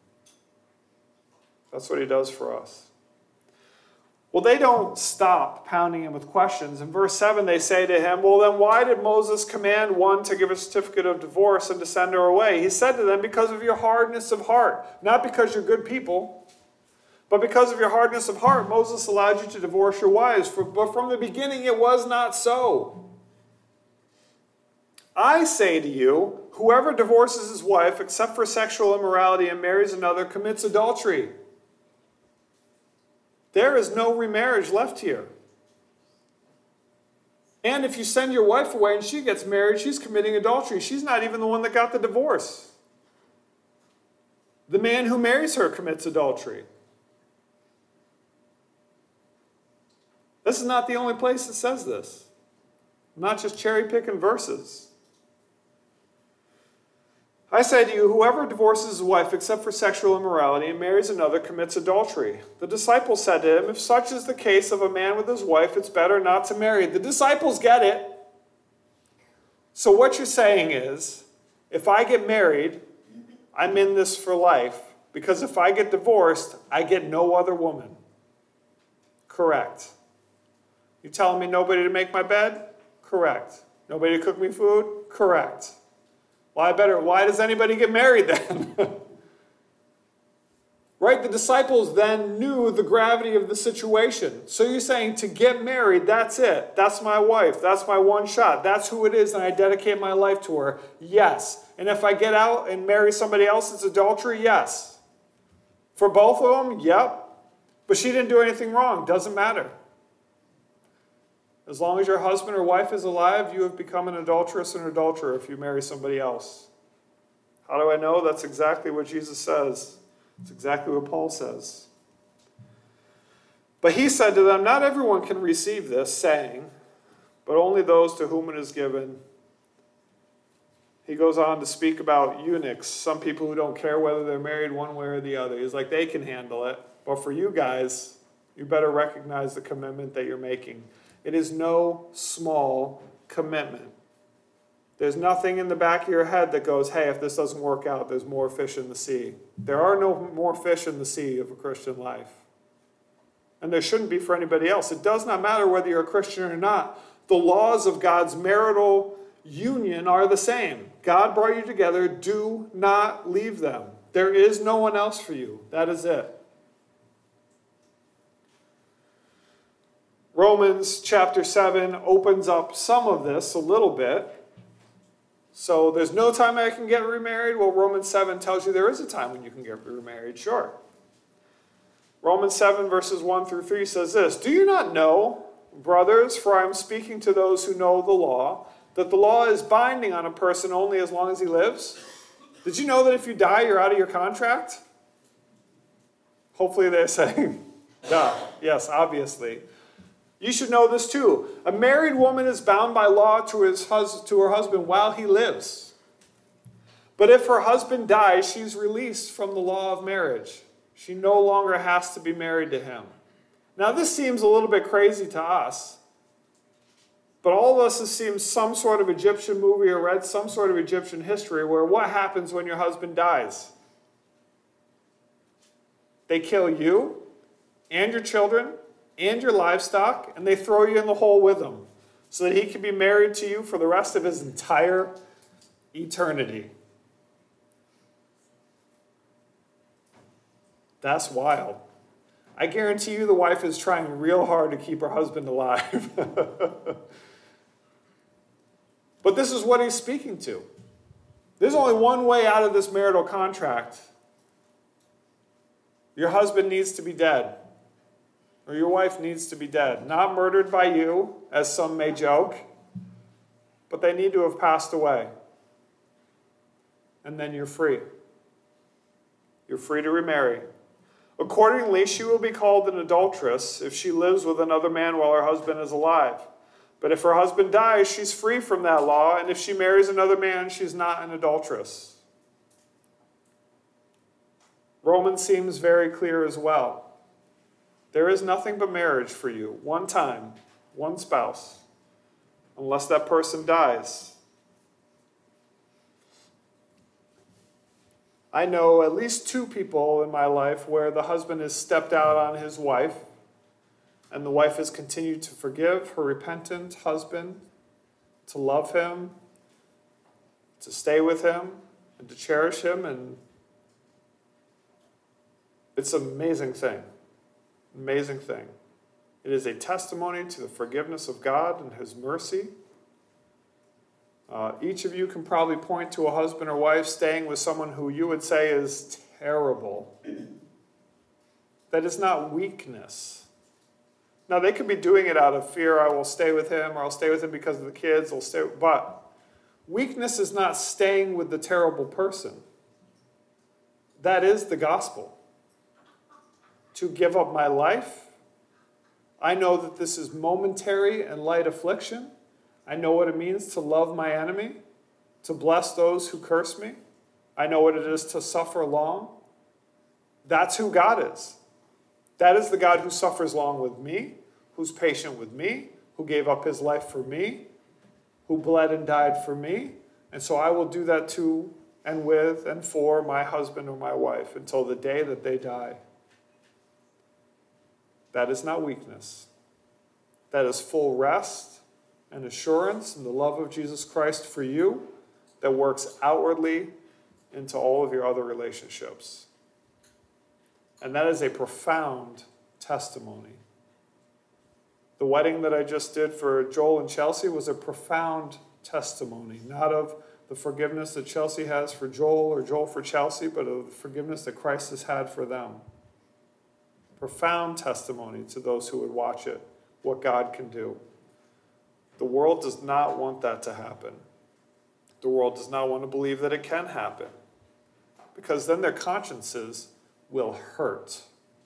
That's what he does for us. Well, they don't stop pounding him with questions. In verse 7, they say to him, well, then why did Moses command one to give a certificate of divorce and to send her away? He said to them, because of your hardness of heart. Not because you're good people, but because of your hardness of heart, Moses allowed you to divorce your wives. But from the beginning, it was not so. I say to you, whoever divorces his wife, except for sexual immorality, and marries another, commits adultery. There is no remarriage left here. And if you send your wife away and she gets married, she's committing adultery. She's not even the one that got the divorce. The man who marries her commits adultery. This is not the only place that says this. I'm not just cherry picking verses. I say to you, whoever divorces his wife except for sexual immorality and marries another commits adultery. The disciples said to him, if such is the case of a man with his wife, it's better not to marry. The disciples get it. So what you're saying is, if I get married, I'm in this for life, because if I get divorced, I get no other woman. Correct. You telling me nobody to make my bed? Correct. Nobody to cook me food? Correct. Why does anybody get married then? Right? The disciples then knew the gravity of the situation. So you're saying to get married, that's it. That's my wife. That's my one shot. That's who it is, and I dedicate my life to her. Yes. And if I get out and marry somebody else, it's adultery? Yes. For both of them? Yep. But she didn't do anything wrong. Doesn't matter. As long as your husband or wife is alive, you have become an adulteress and adulterer if you marry somebody else. How do I know? That's exactly what Jesus says. It's exactly what Paul says. But he said to them, not everyone can receive this saying, but only those to whom it is given. He goes on to speak about eunuchs, some people who don't care whether they're married one way or the other. He's like, they can handle it. But for you guys, you better recognize the commitment that you're making. It is no small commitment. There's nothing in the back of your head that goes, hey, if this doesn't work out, there's more fish in the sea. There are no more fish in the sea of a Christian life. And there shouldn't be for anybody else. It does not matter whether you're a Christian or not. The laws of God's marital union are the same. God brought you together. Do not leave them. There is no one else for you. That is it. Romans chapter 7 opens up some of this a little bit. So there's no time I can get remarried. Well, Romans 7 tells you there is a time when you can get remarried. Sure. Romans 7 verses 1 through 3 says this, do you not know, brothers, for I am speaking to those who know the law, that the law is binding on a person only as long as he lives? Did you know that if you die, you're out of your contract? Hopefully they're saying, duh. Yes, obviously. You should know this too. A married woman is bound by law to her husband while he lives. But if her husband dies, she's released from the law of marriage. She no longer has to be married to him. Now this seems a little bit crazy to us. But all of us have seen some sort of Egyptian movie or read some sort of Egyptian history where what happens when your husband dies? They kill you and your children and your livestock, and they throw you in the hole with him so that he can be married to you for the rest of his entire eternity. That's wild. I guarantee you the wife is trying real hard to keep her husband alive. But this is what he's speaking to. There's only one way out of this marital contract. Your husband needs to be dead. Or your wife needs to be dead. Not murdered by you, as some may joke, but they need to have passed away. And then you're free. You're free to remarry. Accordingly, she will be called an adulteress if she lives with another man while her husband is alive. But if her husband dies, she's free from that law, and if she marries another man, she's not an adulteress. Romans seems very clear as well. There is nothing but marriage for you. One time, one spouse, unless that person dies. I know at least 2 people in my life where the husband has stepped out on his wife, and the wife has continued to forgive her repentant husband, to love him, to stay with him, and to cherish him, and it's an amazing thing. Amazing thing. It is a testimony to the forgiveness of God and his mercy. Each of you can probably point to a husband or wife staying with someone who you would say is terrible. That is not weakness. Now, they could be doing it out of fear. I will stay with him, or I'll stay with him because of the kids. But weakness is not staying with the terrible person. That is the gospel. To give up my life. I know that this is momentary and light affliction. I know what it means to love my enemy, to bless those who curse me. I know what it is to suffer long. That's who God is. That is the God who suffers long with me, who's patient with me, who gave up his life for me, who bled and died for me. And so I will do that to and with and for my husband or my wife until the day that they die. That is not weakness. That is full rest and assurance in the love of Jesus Christ for you that works outwardly into all of your other relationships. And that is a profound testimony. The wedding that I just did for Joel and Chelsea was a profound testimony, not of the forgiveness that Chelsea has for Joel or Joel for Chelsea, but of the forgiveness that Christ has had for them. Profound testimony to those who would watch it, what God can do. The world does not want that to happen. The world does not want to believe that it can happen, because then their consciences will hurt.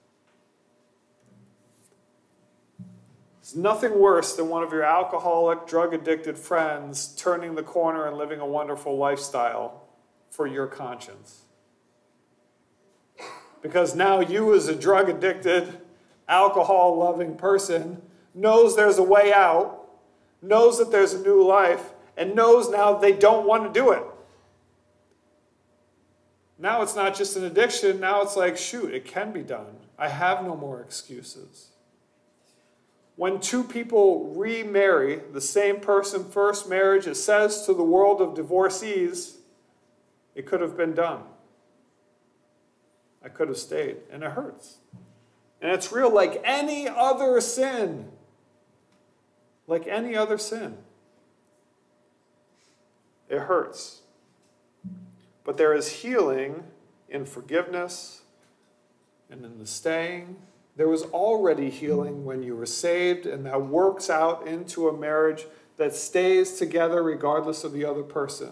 There's nothing worse than one of your alcoholic, drug-addicted friends turning the corner and living a wonderful lifestyle for your conscience. Because now you, as a drug-addicted, alcohol-loving person, knows there's a way out, knows that there's a new life, and knows now they don't want to do it. Now it's not just an addiction. Now it's like, shoot, it can be done. I have no more excuses. When two people remarry the same person, first marriage, it says to the world of divorcees, it could have been done. I could have stayed. And it hurts. And it's real, like any other sin. Like any other sin. It hurts. But there is healing in forgiveness and in the staying. There was already healing when you were saved, and that works out into a marriage that stays together regardless of the other person.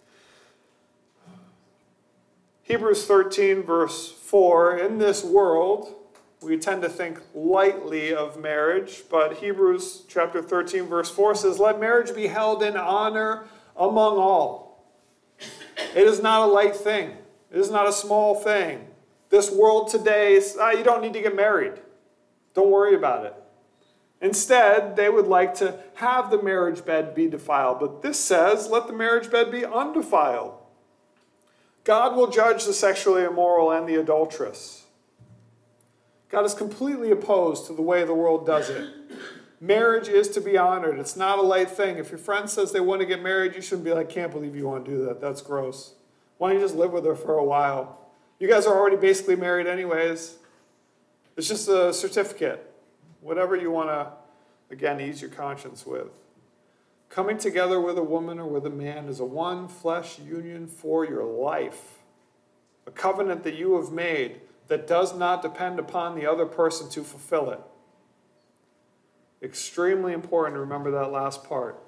Hebrews 13, verse 4, in this world, we tend to think lightly of marriage, but Hebrews chapter 13, verse 4 says, let marriage be held in honor among all. It is not a light thing. It is not a small thing. This world today, you don't need to get married. Don't worry about it. Instead, they would like to have the marriage bed be defiled. But this says, let the marriage bed be undefiled. God will judge the sexually immoral and the adulterous. God is completely opposed to the way the world does it. Marriage is to be honored. It's not a light thing. If your friend says they want to get married, you shouldn't be like, can't believe you want to do that. That's gross. Why don't you just live with her for a while? You guys are already basically married anyways. It's just a certificate. Whatever you want to, again, ease your conscience with. Coming together with a woman or with a man is a one flesh union for your life. A covenant that you have made that does not depend upon the other person to fulfill it. Extremely important to remember that last part.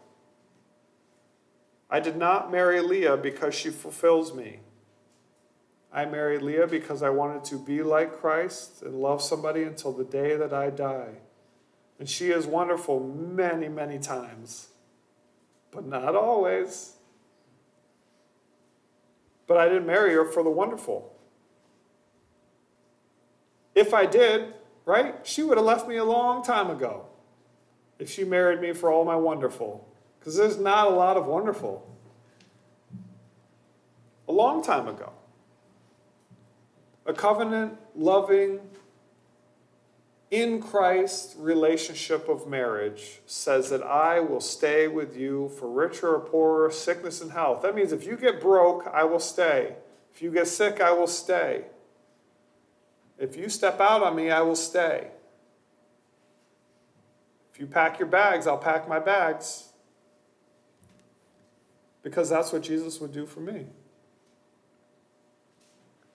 I did not marry Leah because she fulfills me. I married Leah because I wanted to be like Christ and love somebody until the day that I die. And she is wonderful many, many times, but not always. But I didn't marry her for the wonderful. If I did, right, she would have left me a long time ago if she married me for all my wonderful. Because there's not a lot of wonderful. A long time ago. A covenant-loving, in Christ relationship of marriage says that I will stay with you for richer or poorer, sickness and health. That means if you get broke, I will stay. If you get sick, I will stay. If you step out on me, I will stay. If you pack your bags, I'll pack my bags. Because that's what Jesus would do for me.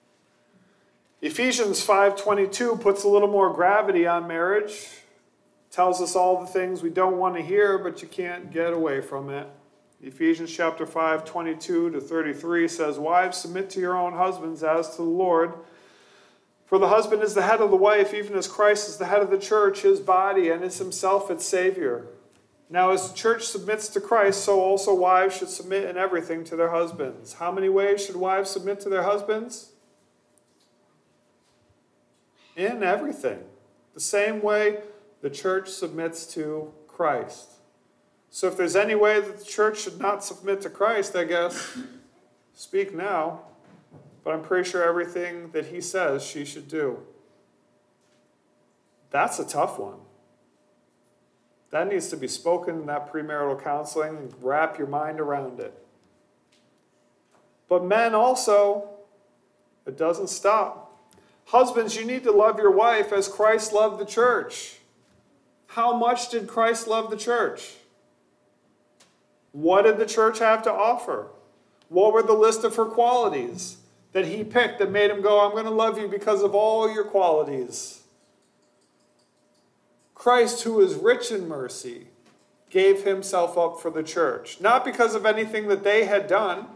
Ephesians 5:22 puts a little more gravity on marriage, Tells us all the things we don't want to hear, but you can't get away from it. Ephesians chapter 5, 22 to 33 says, "Wives, submit to your own husbands as to the Lord. For the husband is the head of the wife, even as Christ is the head of the church, his body, and is himself its Savior. Now as the church submits to Christ, so also wives should submit in everything to their husbands." How many ways should wives submit to their husbands? In everything. The same way the church submits to Christ. So if there's any way that the church should not submit to Christ, I guess, speak now. But I'm pretty sure everything that he says she should do. That's a tough one. That needs to be spoken in that premarital counseling and wrap your mind around it. But men also, it doesn't stop. Husbands, you need to love your wife as Christ loved the church. How much did Christ love the church? What did the church have to offer? What were the list of her qualities that he picked that made him go, I'm going to love you because of all your qualities? Christ, who is rich in mercy, gave himself up for the church. Not because of anything that they had done.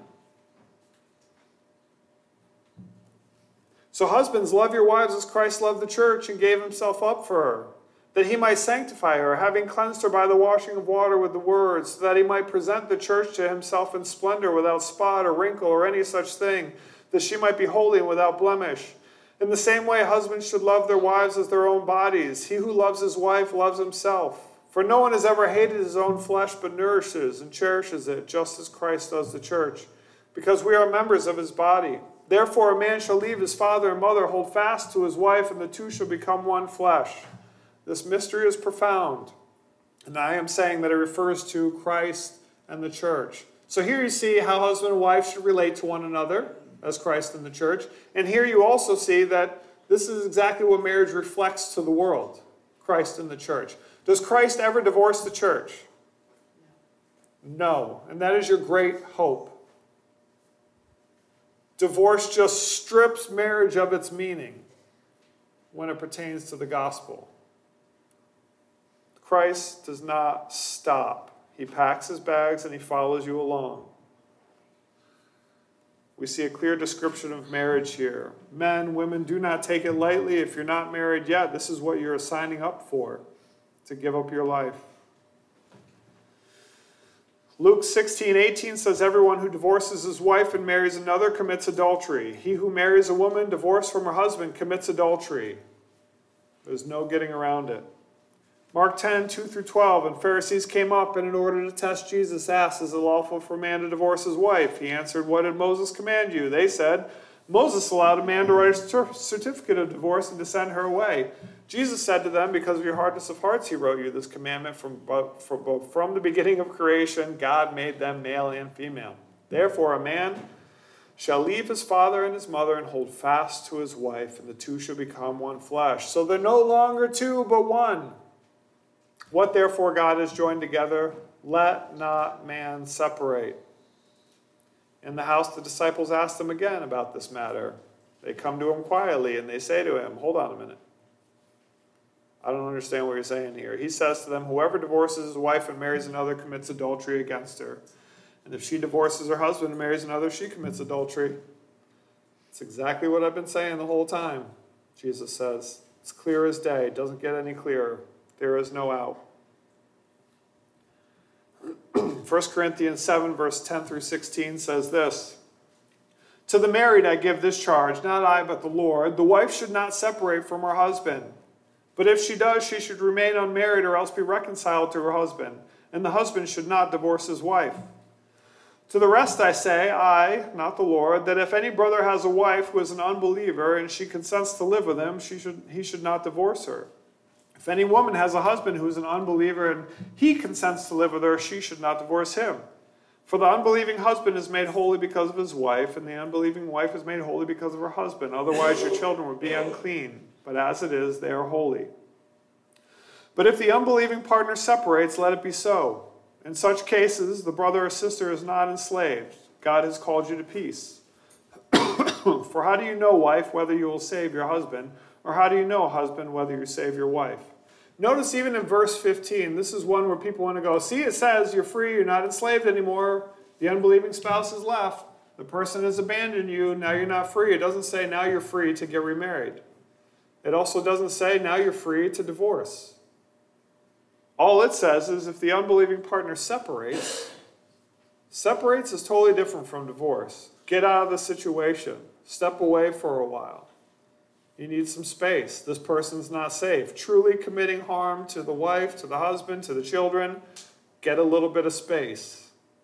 So husbands, love your wives as Christ loved the church and gave himself up for her, that he might sanctify her, having cleansed her by the washing of water with the word, so that he might present the church to himself in splendor, without spot or wrinkle or any such thing, that she might be holy and without blemish. In the same way, husbands should love their wives as their own bodies. He who loves his wife loves himself. For no one has ever hated his own flesh, but nourishes and cherishes it, just as Christ does the church, because we are members of his body. Therefore, a man shall leave his father and mother, hold fast to his wife, and the two shall become one flesh. This mystery is profound, and I am saying that it refers to Christ and the church. So here you see how husband and wife should relate to one another as Christ and the church. And here you also see that this is exactly what marriage reflects to the world, Christ and the church. Does Christ ever divorce the church? No. And that is your great hope. Divorce just strips marriage of its meaning when it pertains to the gospel. Christ does not stop. He packs his bags and he follows you along. We see a clear description of marriage here. Men, women, do not take it lightly. If you're not married yet, this is what you're signing up for, to give up your life. Luke 16:18 says, everyone who divorces his wife and marries another commits adultery. He who marries a woman divorced from her husband commits adultery. There's no getting around it. Mark 10:2-12, and Pharisees came up and in order to test Jesus asked, is it lawful for a man to divorce his wife? He answered, what did Moses command you? They said, Moses allowed a man to write a certificate of divorce and to send her away. Jesus said to them, because of your hardness of hearts he wrote you this commandment. From the beginning of creation, God made them male and female. Therefore a man shall leave his father and his mother and hold fast to his wife, and the two shall become one flesh. So they're no longer two, but one. What therefore God has joined together, let not man separate. In the house, the disciples asked him again about this matter. They come to him quietly and they say to him, hold on a minute. I don't understand what you're saying here. He says to them, whoever divorces his wife and marries another commits adultery against her. And if she divorces her husband and marries another, she commits adultery. It's exactly what I've been saying the whole time, Jesus says. It's clear as day. It doesn't get any clearer. There is no out. 1 Corinthians 7, verse 10-16 says this. To the married I give this charge, not I, but the Lord. The wife should not separate from her husband. But if she does, she should remain unmarried or else be reconciled to her husband. And the husband should not divorce his wife. To the rest I say, I, not the Lord, that if any brother has a wife who is an unbeliever and she consents to live with him, he should not divorce her. If any woman has a husband who is an unbeliever and he consents to live with her, she should not divorce him. For the unbelieving husband is made holy because of his wife, and the unbelieving wife is made holy because of her husband. Otherwise your children would be unclean, but as it is, they are holy. But if the unbelieving partner separates, let it be so. In such cases, the brother or sister is not enslaved. God has called you to peace. For how do you know, wife, whether you will save your husband? Or how do you know, husband, whether you save your wife? Notice even in verse 15, this is one where people want to go, see, it says you're free, you're not enslaved anymore. The unbelieving spouse has left. The person has abandoned you. Now you're not free. It doesn't say now you're free to get remarried. It also doesn't say now you're free to divorce. All it says is if the unbelieving partner separates is totally different from divorce. Get out of the situation. Step away for a while. You need some space. This person's not safe. Truly committing harm to the wife, to the husband, to the children. Get a little bit of space.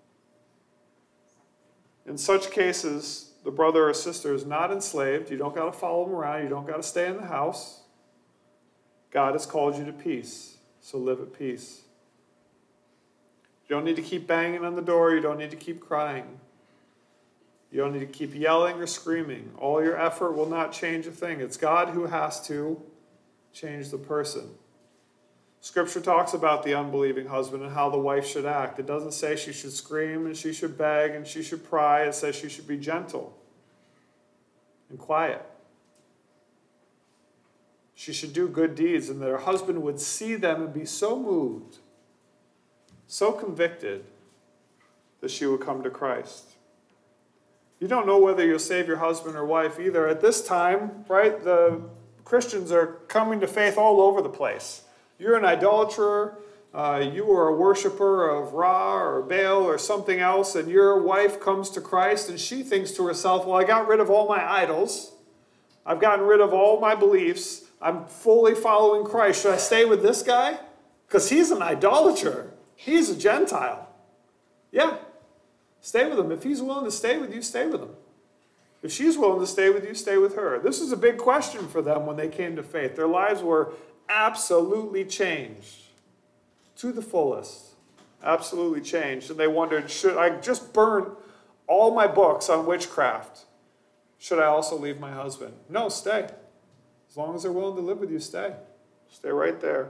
In such cases, the brother or sister is not enslaved. You don't got to follow them around. You don't got to stay in the house. God has called you to peace, so live at peace. You don't need to keep banging on the door. You don't need to keep crying. You don't need to keep yelling or screaming. All your effort will not change a thing. It's God who has to change the person. Scripture talks about the unbelieving husband and how the wife should act. It doesn't say she should scream and she should beg and she should pry. It says she should be gentle and quiet. She should do good deeds and that her husband would see them and be so moved, so convicted that she would come to Christ. You don't know whether you'll save your husband or wife either. At this time, right, the Christians are coming to faith all over the place. You're an idolater, you are a worshiper of Ra or Baal or something else, and your wife comes to Christ and she thinks to herself, well, I got rid of all my idols. I've gotten rid of all my beliefs. I'm fully following Christ. Should I stay with this guy? Because he's an idolater. He's a Gentile. Yeah, stay with him. If he's willing to stay with you, stay with him. If she's willing to stay with you, stay with her. This was a big question for them when they came to faith. Their lives were absolutely changed to the fullest. Absolutely changed. And they wondered, should I just burn all my books on witchcraft? Should I also leave my husband? No, stay. As long as they're willing to live with you, stay. Stay right there.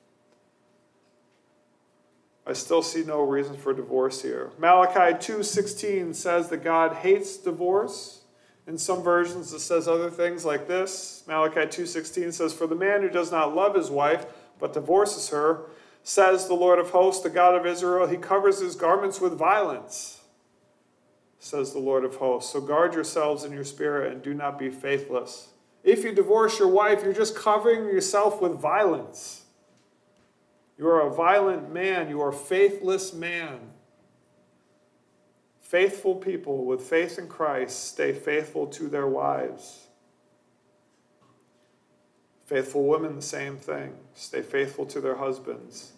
I still see no reason for divorce here. Malachi 2:16 says that God hates divorce. In some versions it says other things like this. Malachi 2:16 says, for the man who does not love his wife, but divorces her, says the Lord of hosts, the God of Israel, he covers his garments with violence, says the Lord of hosts. So guard yourselves in your spirit and do not be faithless. If you divorce your wife, you're just covering yourself with violence. You are a violent man. You are a faithless man. Faithful people with faith in Christ stay faithful to their wives. Faithful women, the same thing. Stay faithful to their husbands.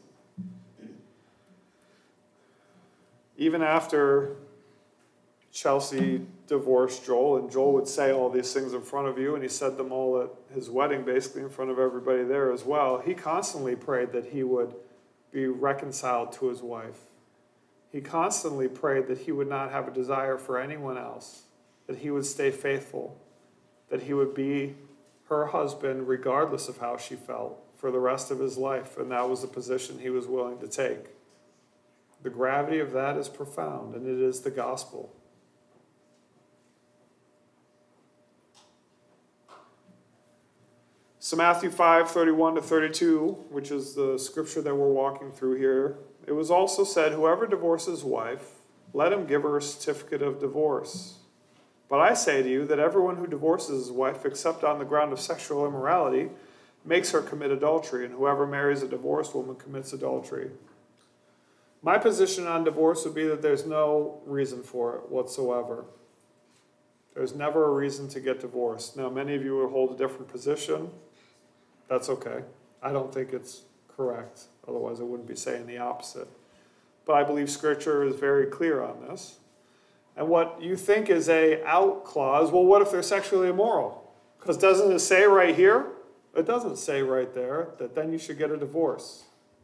Even after Chelsea divorced Joel, and Joel would say all these things in front of you, and he said them all at his wedding, basically in front of everybody there as well. He constantly prayed that he would be reconciled to his wife. He constantly prayed that he would not have a desire for anyone else, that he would stay faithful, that he would be her husband regardless of how she felt for the rest of his life, and that was the position he was willing to take. The gravity of that is profound, and it is the gospel. So Matthew 5:31-32, which is the scripture that we're walking through here, it was also said, whoever divorces his wife, let him give her a certificate of divorce. But I say to you that everyone who divorces his wife, except on the ground of sexual immorality, makes her commit adultery, and whoever marries a divorced woman commits adultery. My position on divorce would be that there's no reason for it whatsoever. There's never a reason to get divorced. Now, many of you will hold a different position. That's okay. I don't think it's correct. Otherwise, I wouldn't be saying the opposite. But I believe Scripture is very clear on this. And what you think is a out clause, well, what if they're sexually immoral? Because doesn't it say right here? It doesn't say right there that then you should get a divorce.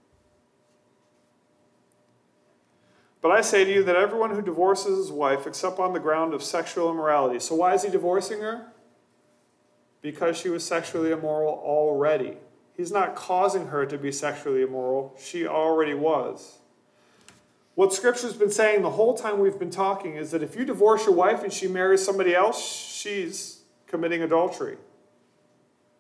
But I say to you that everyone who divorces his wife, except on the ground of sexual immorality. So why is he divorcing her? Because she was sexually immoral already. He's not causing her to be sexually immoral. She already was. What Scripture's been saying the whole time we've been talking is that if you divorce your wife and she marries somebody else, she's committing adultery.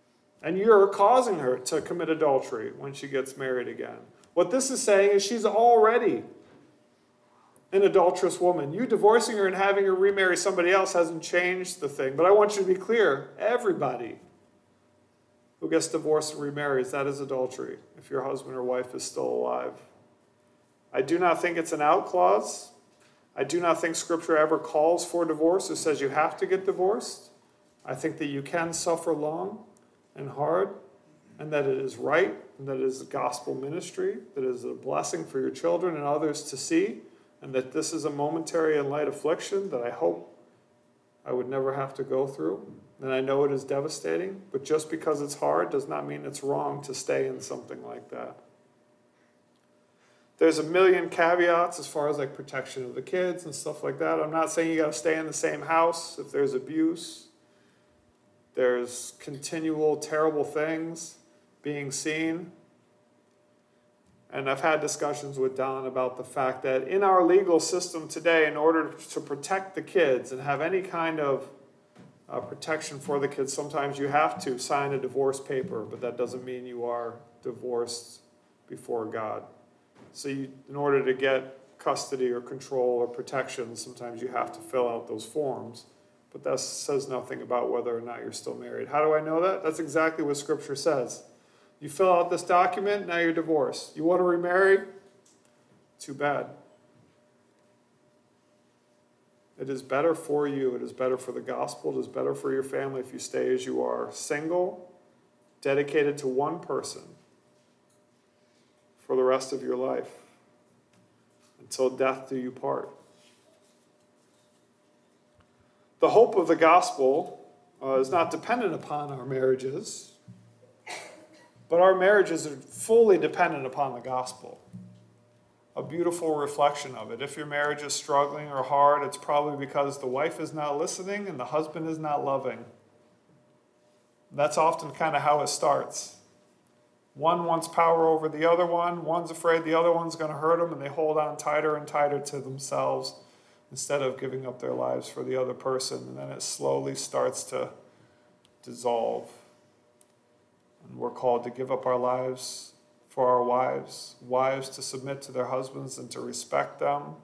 And you're causing her to commit adultery when she gets married again. What this is saying is she's already an adulterous woman. You divorcing her and having her remarry somebody else hasn't changed the thing. But I want you to be clear, everybody who gets divorced and remarries, that is adultery, if your husband or wife is still alive. I do not think it's an out clause. I do not think Scripture ever calls for divorce or says you have to get divorced. I think that you can suffer long and hard, and that it is right, and that it is a gospel ministry, that it is a blessing for your children and others to see, and that this is a momentary and light affliction that I hope I would never have to go through. And I know it is devastating, but just because it's hard does not mean it's wrong to stay in something like that. There's a million caveats as far as like protection of the kids and stuff like that. I'm not saying you got to stay in the same house if there's abuse. There's continual terrible things being seen. And I've had discussions with Don about the fact that in our legal system today, in order to protect the kids and have any kind of protection for the kids, sometimes you have to sign a divorce paper, but that doesn't mean you are divorced before God. So in order to get custody or control or protection, sometimes you have to fill out those forms. But that says nothing about whether or not you're still married. How do I know that? That's exactly what Scripture says. You fill out this document, now you're divorced. You want to remarry? Too bad. It is better for you. It is better for the gospel. It is better for your family if you stay as you are, single, dedicated to one person for the rest of your life, until death do you part. The hope of the gospel is not dependent upon our marriages, but our marriages are fully dependent upon the gospel. A beautiful reflection of it. If your marriage is struggling or hard, it's probably because the wife is not listening and the husband is not loving. That's often kind of how it starts. One wants power over the other one. One's afraid the other one's going to hurt them, and they hold on tighter and tighter to themselves instead of giving up their lives for the other person. And then it slowly starts to dissolve. And we're called to give up our lives for our wives, wives to submit to their husbands and to respect them.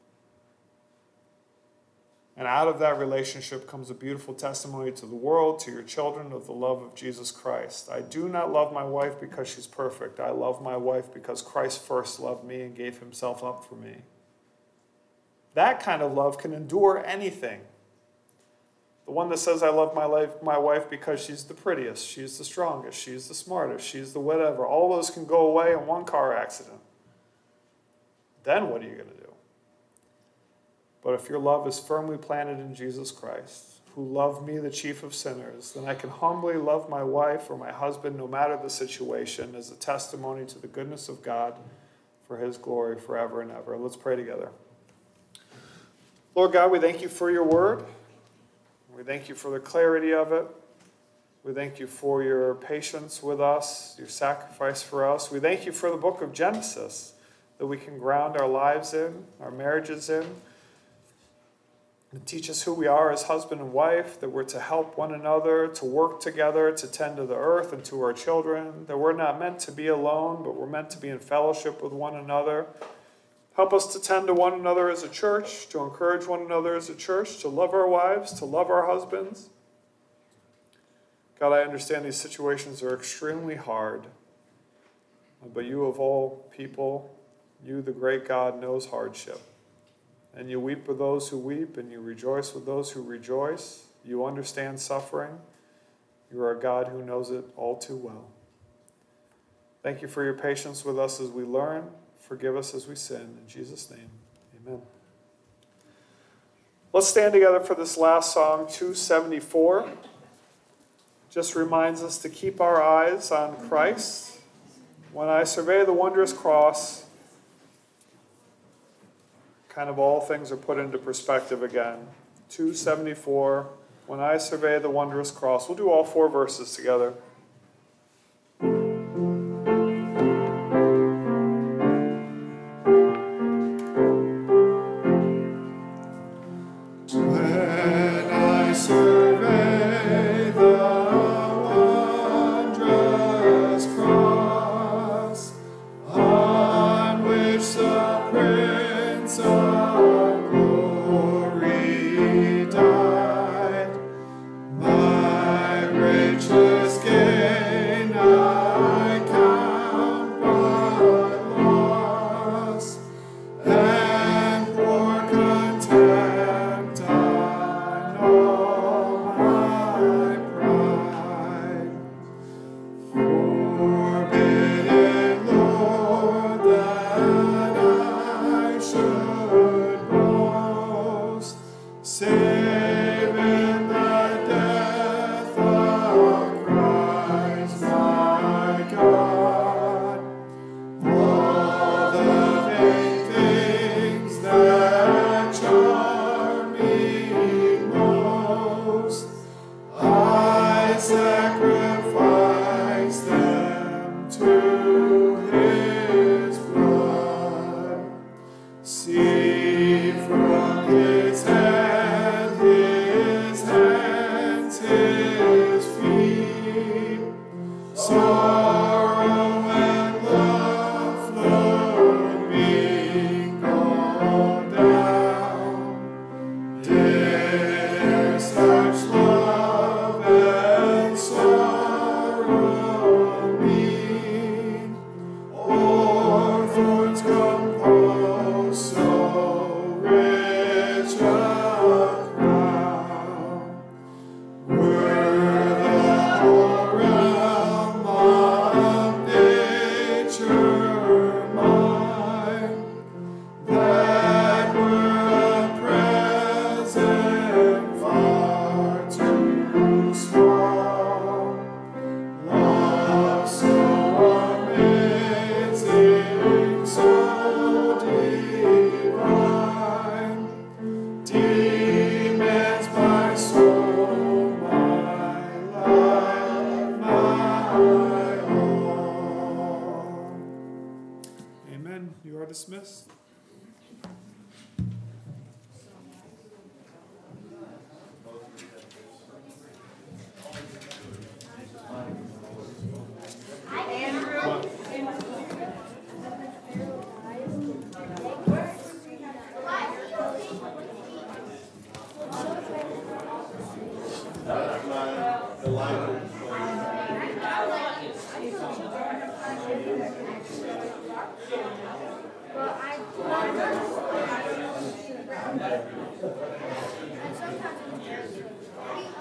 And out of that relationship comes a beautiful testimony to the world, to your children, of the love of Jesus Christ. I do not love my wife because she's perfect. I love my wife because Christ first loved me and gave himself up for me. That kind of love can endure anything. The one that says I love my wife because she's the prettiest, she's the strongest, she's the smartest, she's the whatever. All those can go away in one car accident. Then what are you going to do? But if your love is firmly planted in Jesus Christ, who loved me, the chief of sinners, then I can humbly love my wife or my husband, no matter the situation, as a testimony to the goodness of God for his glory forever and ever. Let's pray together. Lord God, we thank you for your word. We thank you for the clarity of it. We thank you for your patience with us, your sacrifice for us. We thank you for the book of Genesis that we can ground our lives in, our marriages in, and teach us who we are as husband and wife, that we're to help one another, to work together, to tend to the earth and to our children, that we're not meant to be alone, but we're meant to be in fellowship with one another. Help us to tend to one another as a church, to encourage one another as a church, to love our wives, to love our husbands. God, I understand these situations are extremely hard, but you of all people, you, the great God, knows hardship. And you weep with those who weep, and you rejoice with those who rejoice. You understand suffering. You are a God who knows it all too well. Thank you for your patience with us as we learn. Forgive us as we sin. In Jesus' name, amen. Let's stand together for this last song, 274. Just reminds us to keep our eyes on Christ. When I survey the wondrous cross, kind of all things are put into perspective again. 274, when I survey the wondrous cross. We'll do all 4 verses together. When I survey the wondrous dismissed. And sometimes it's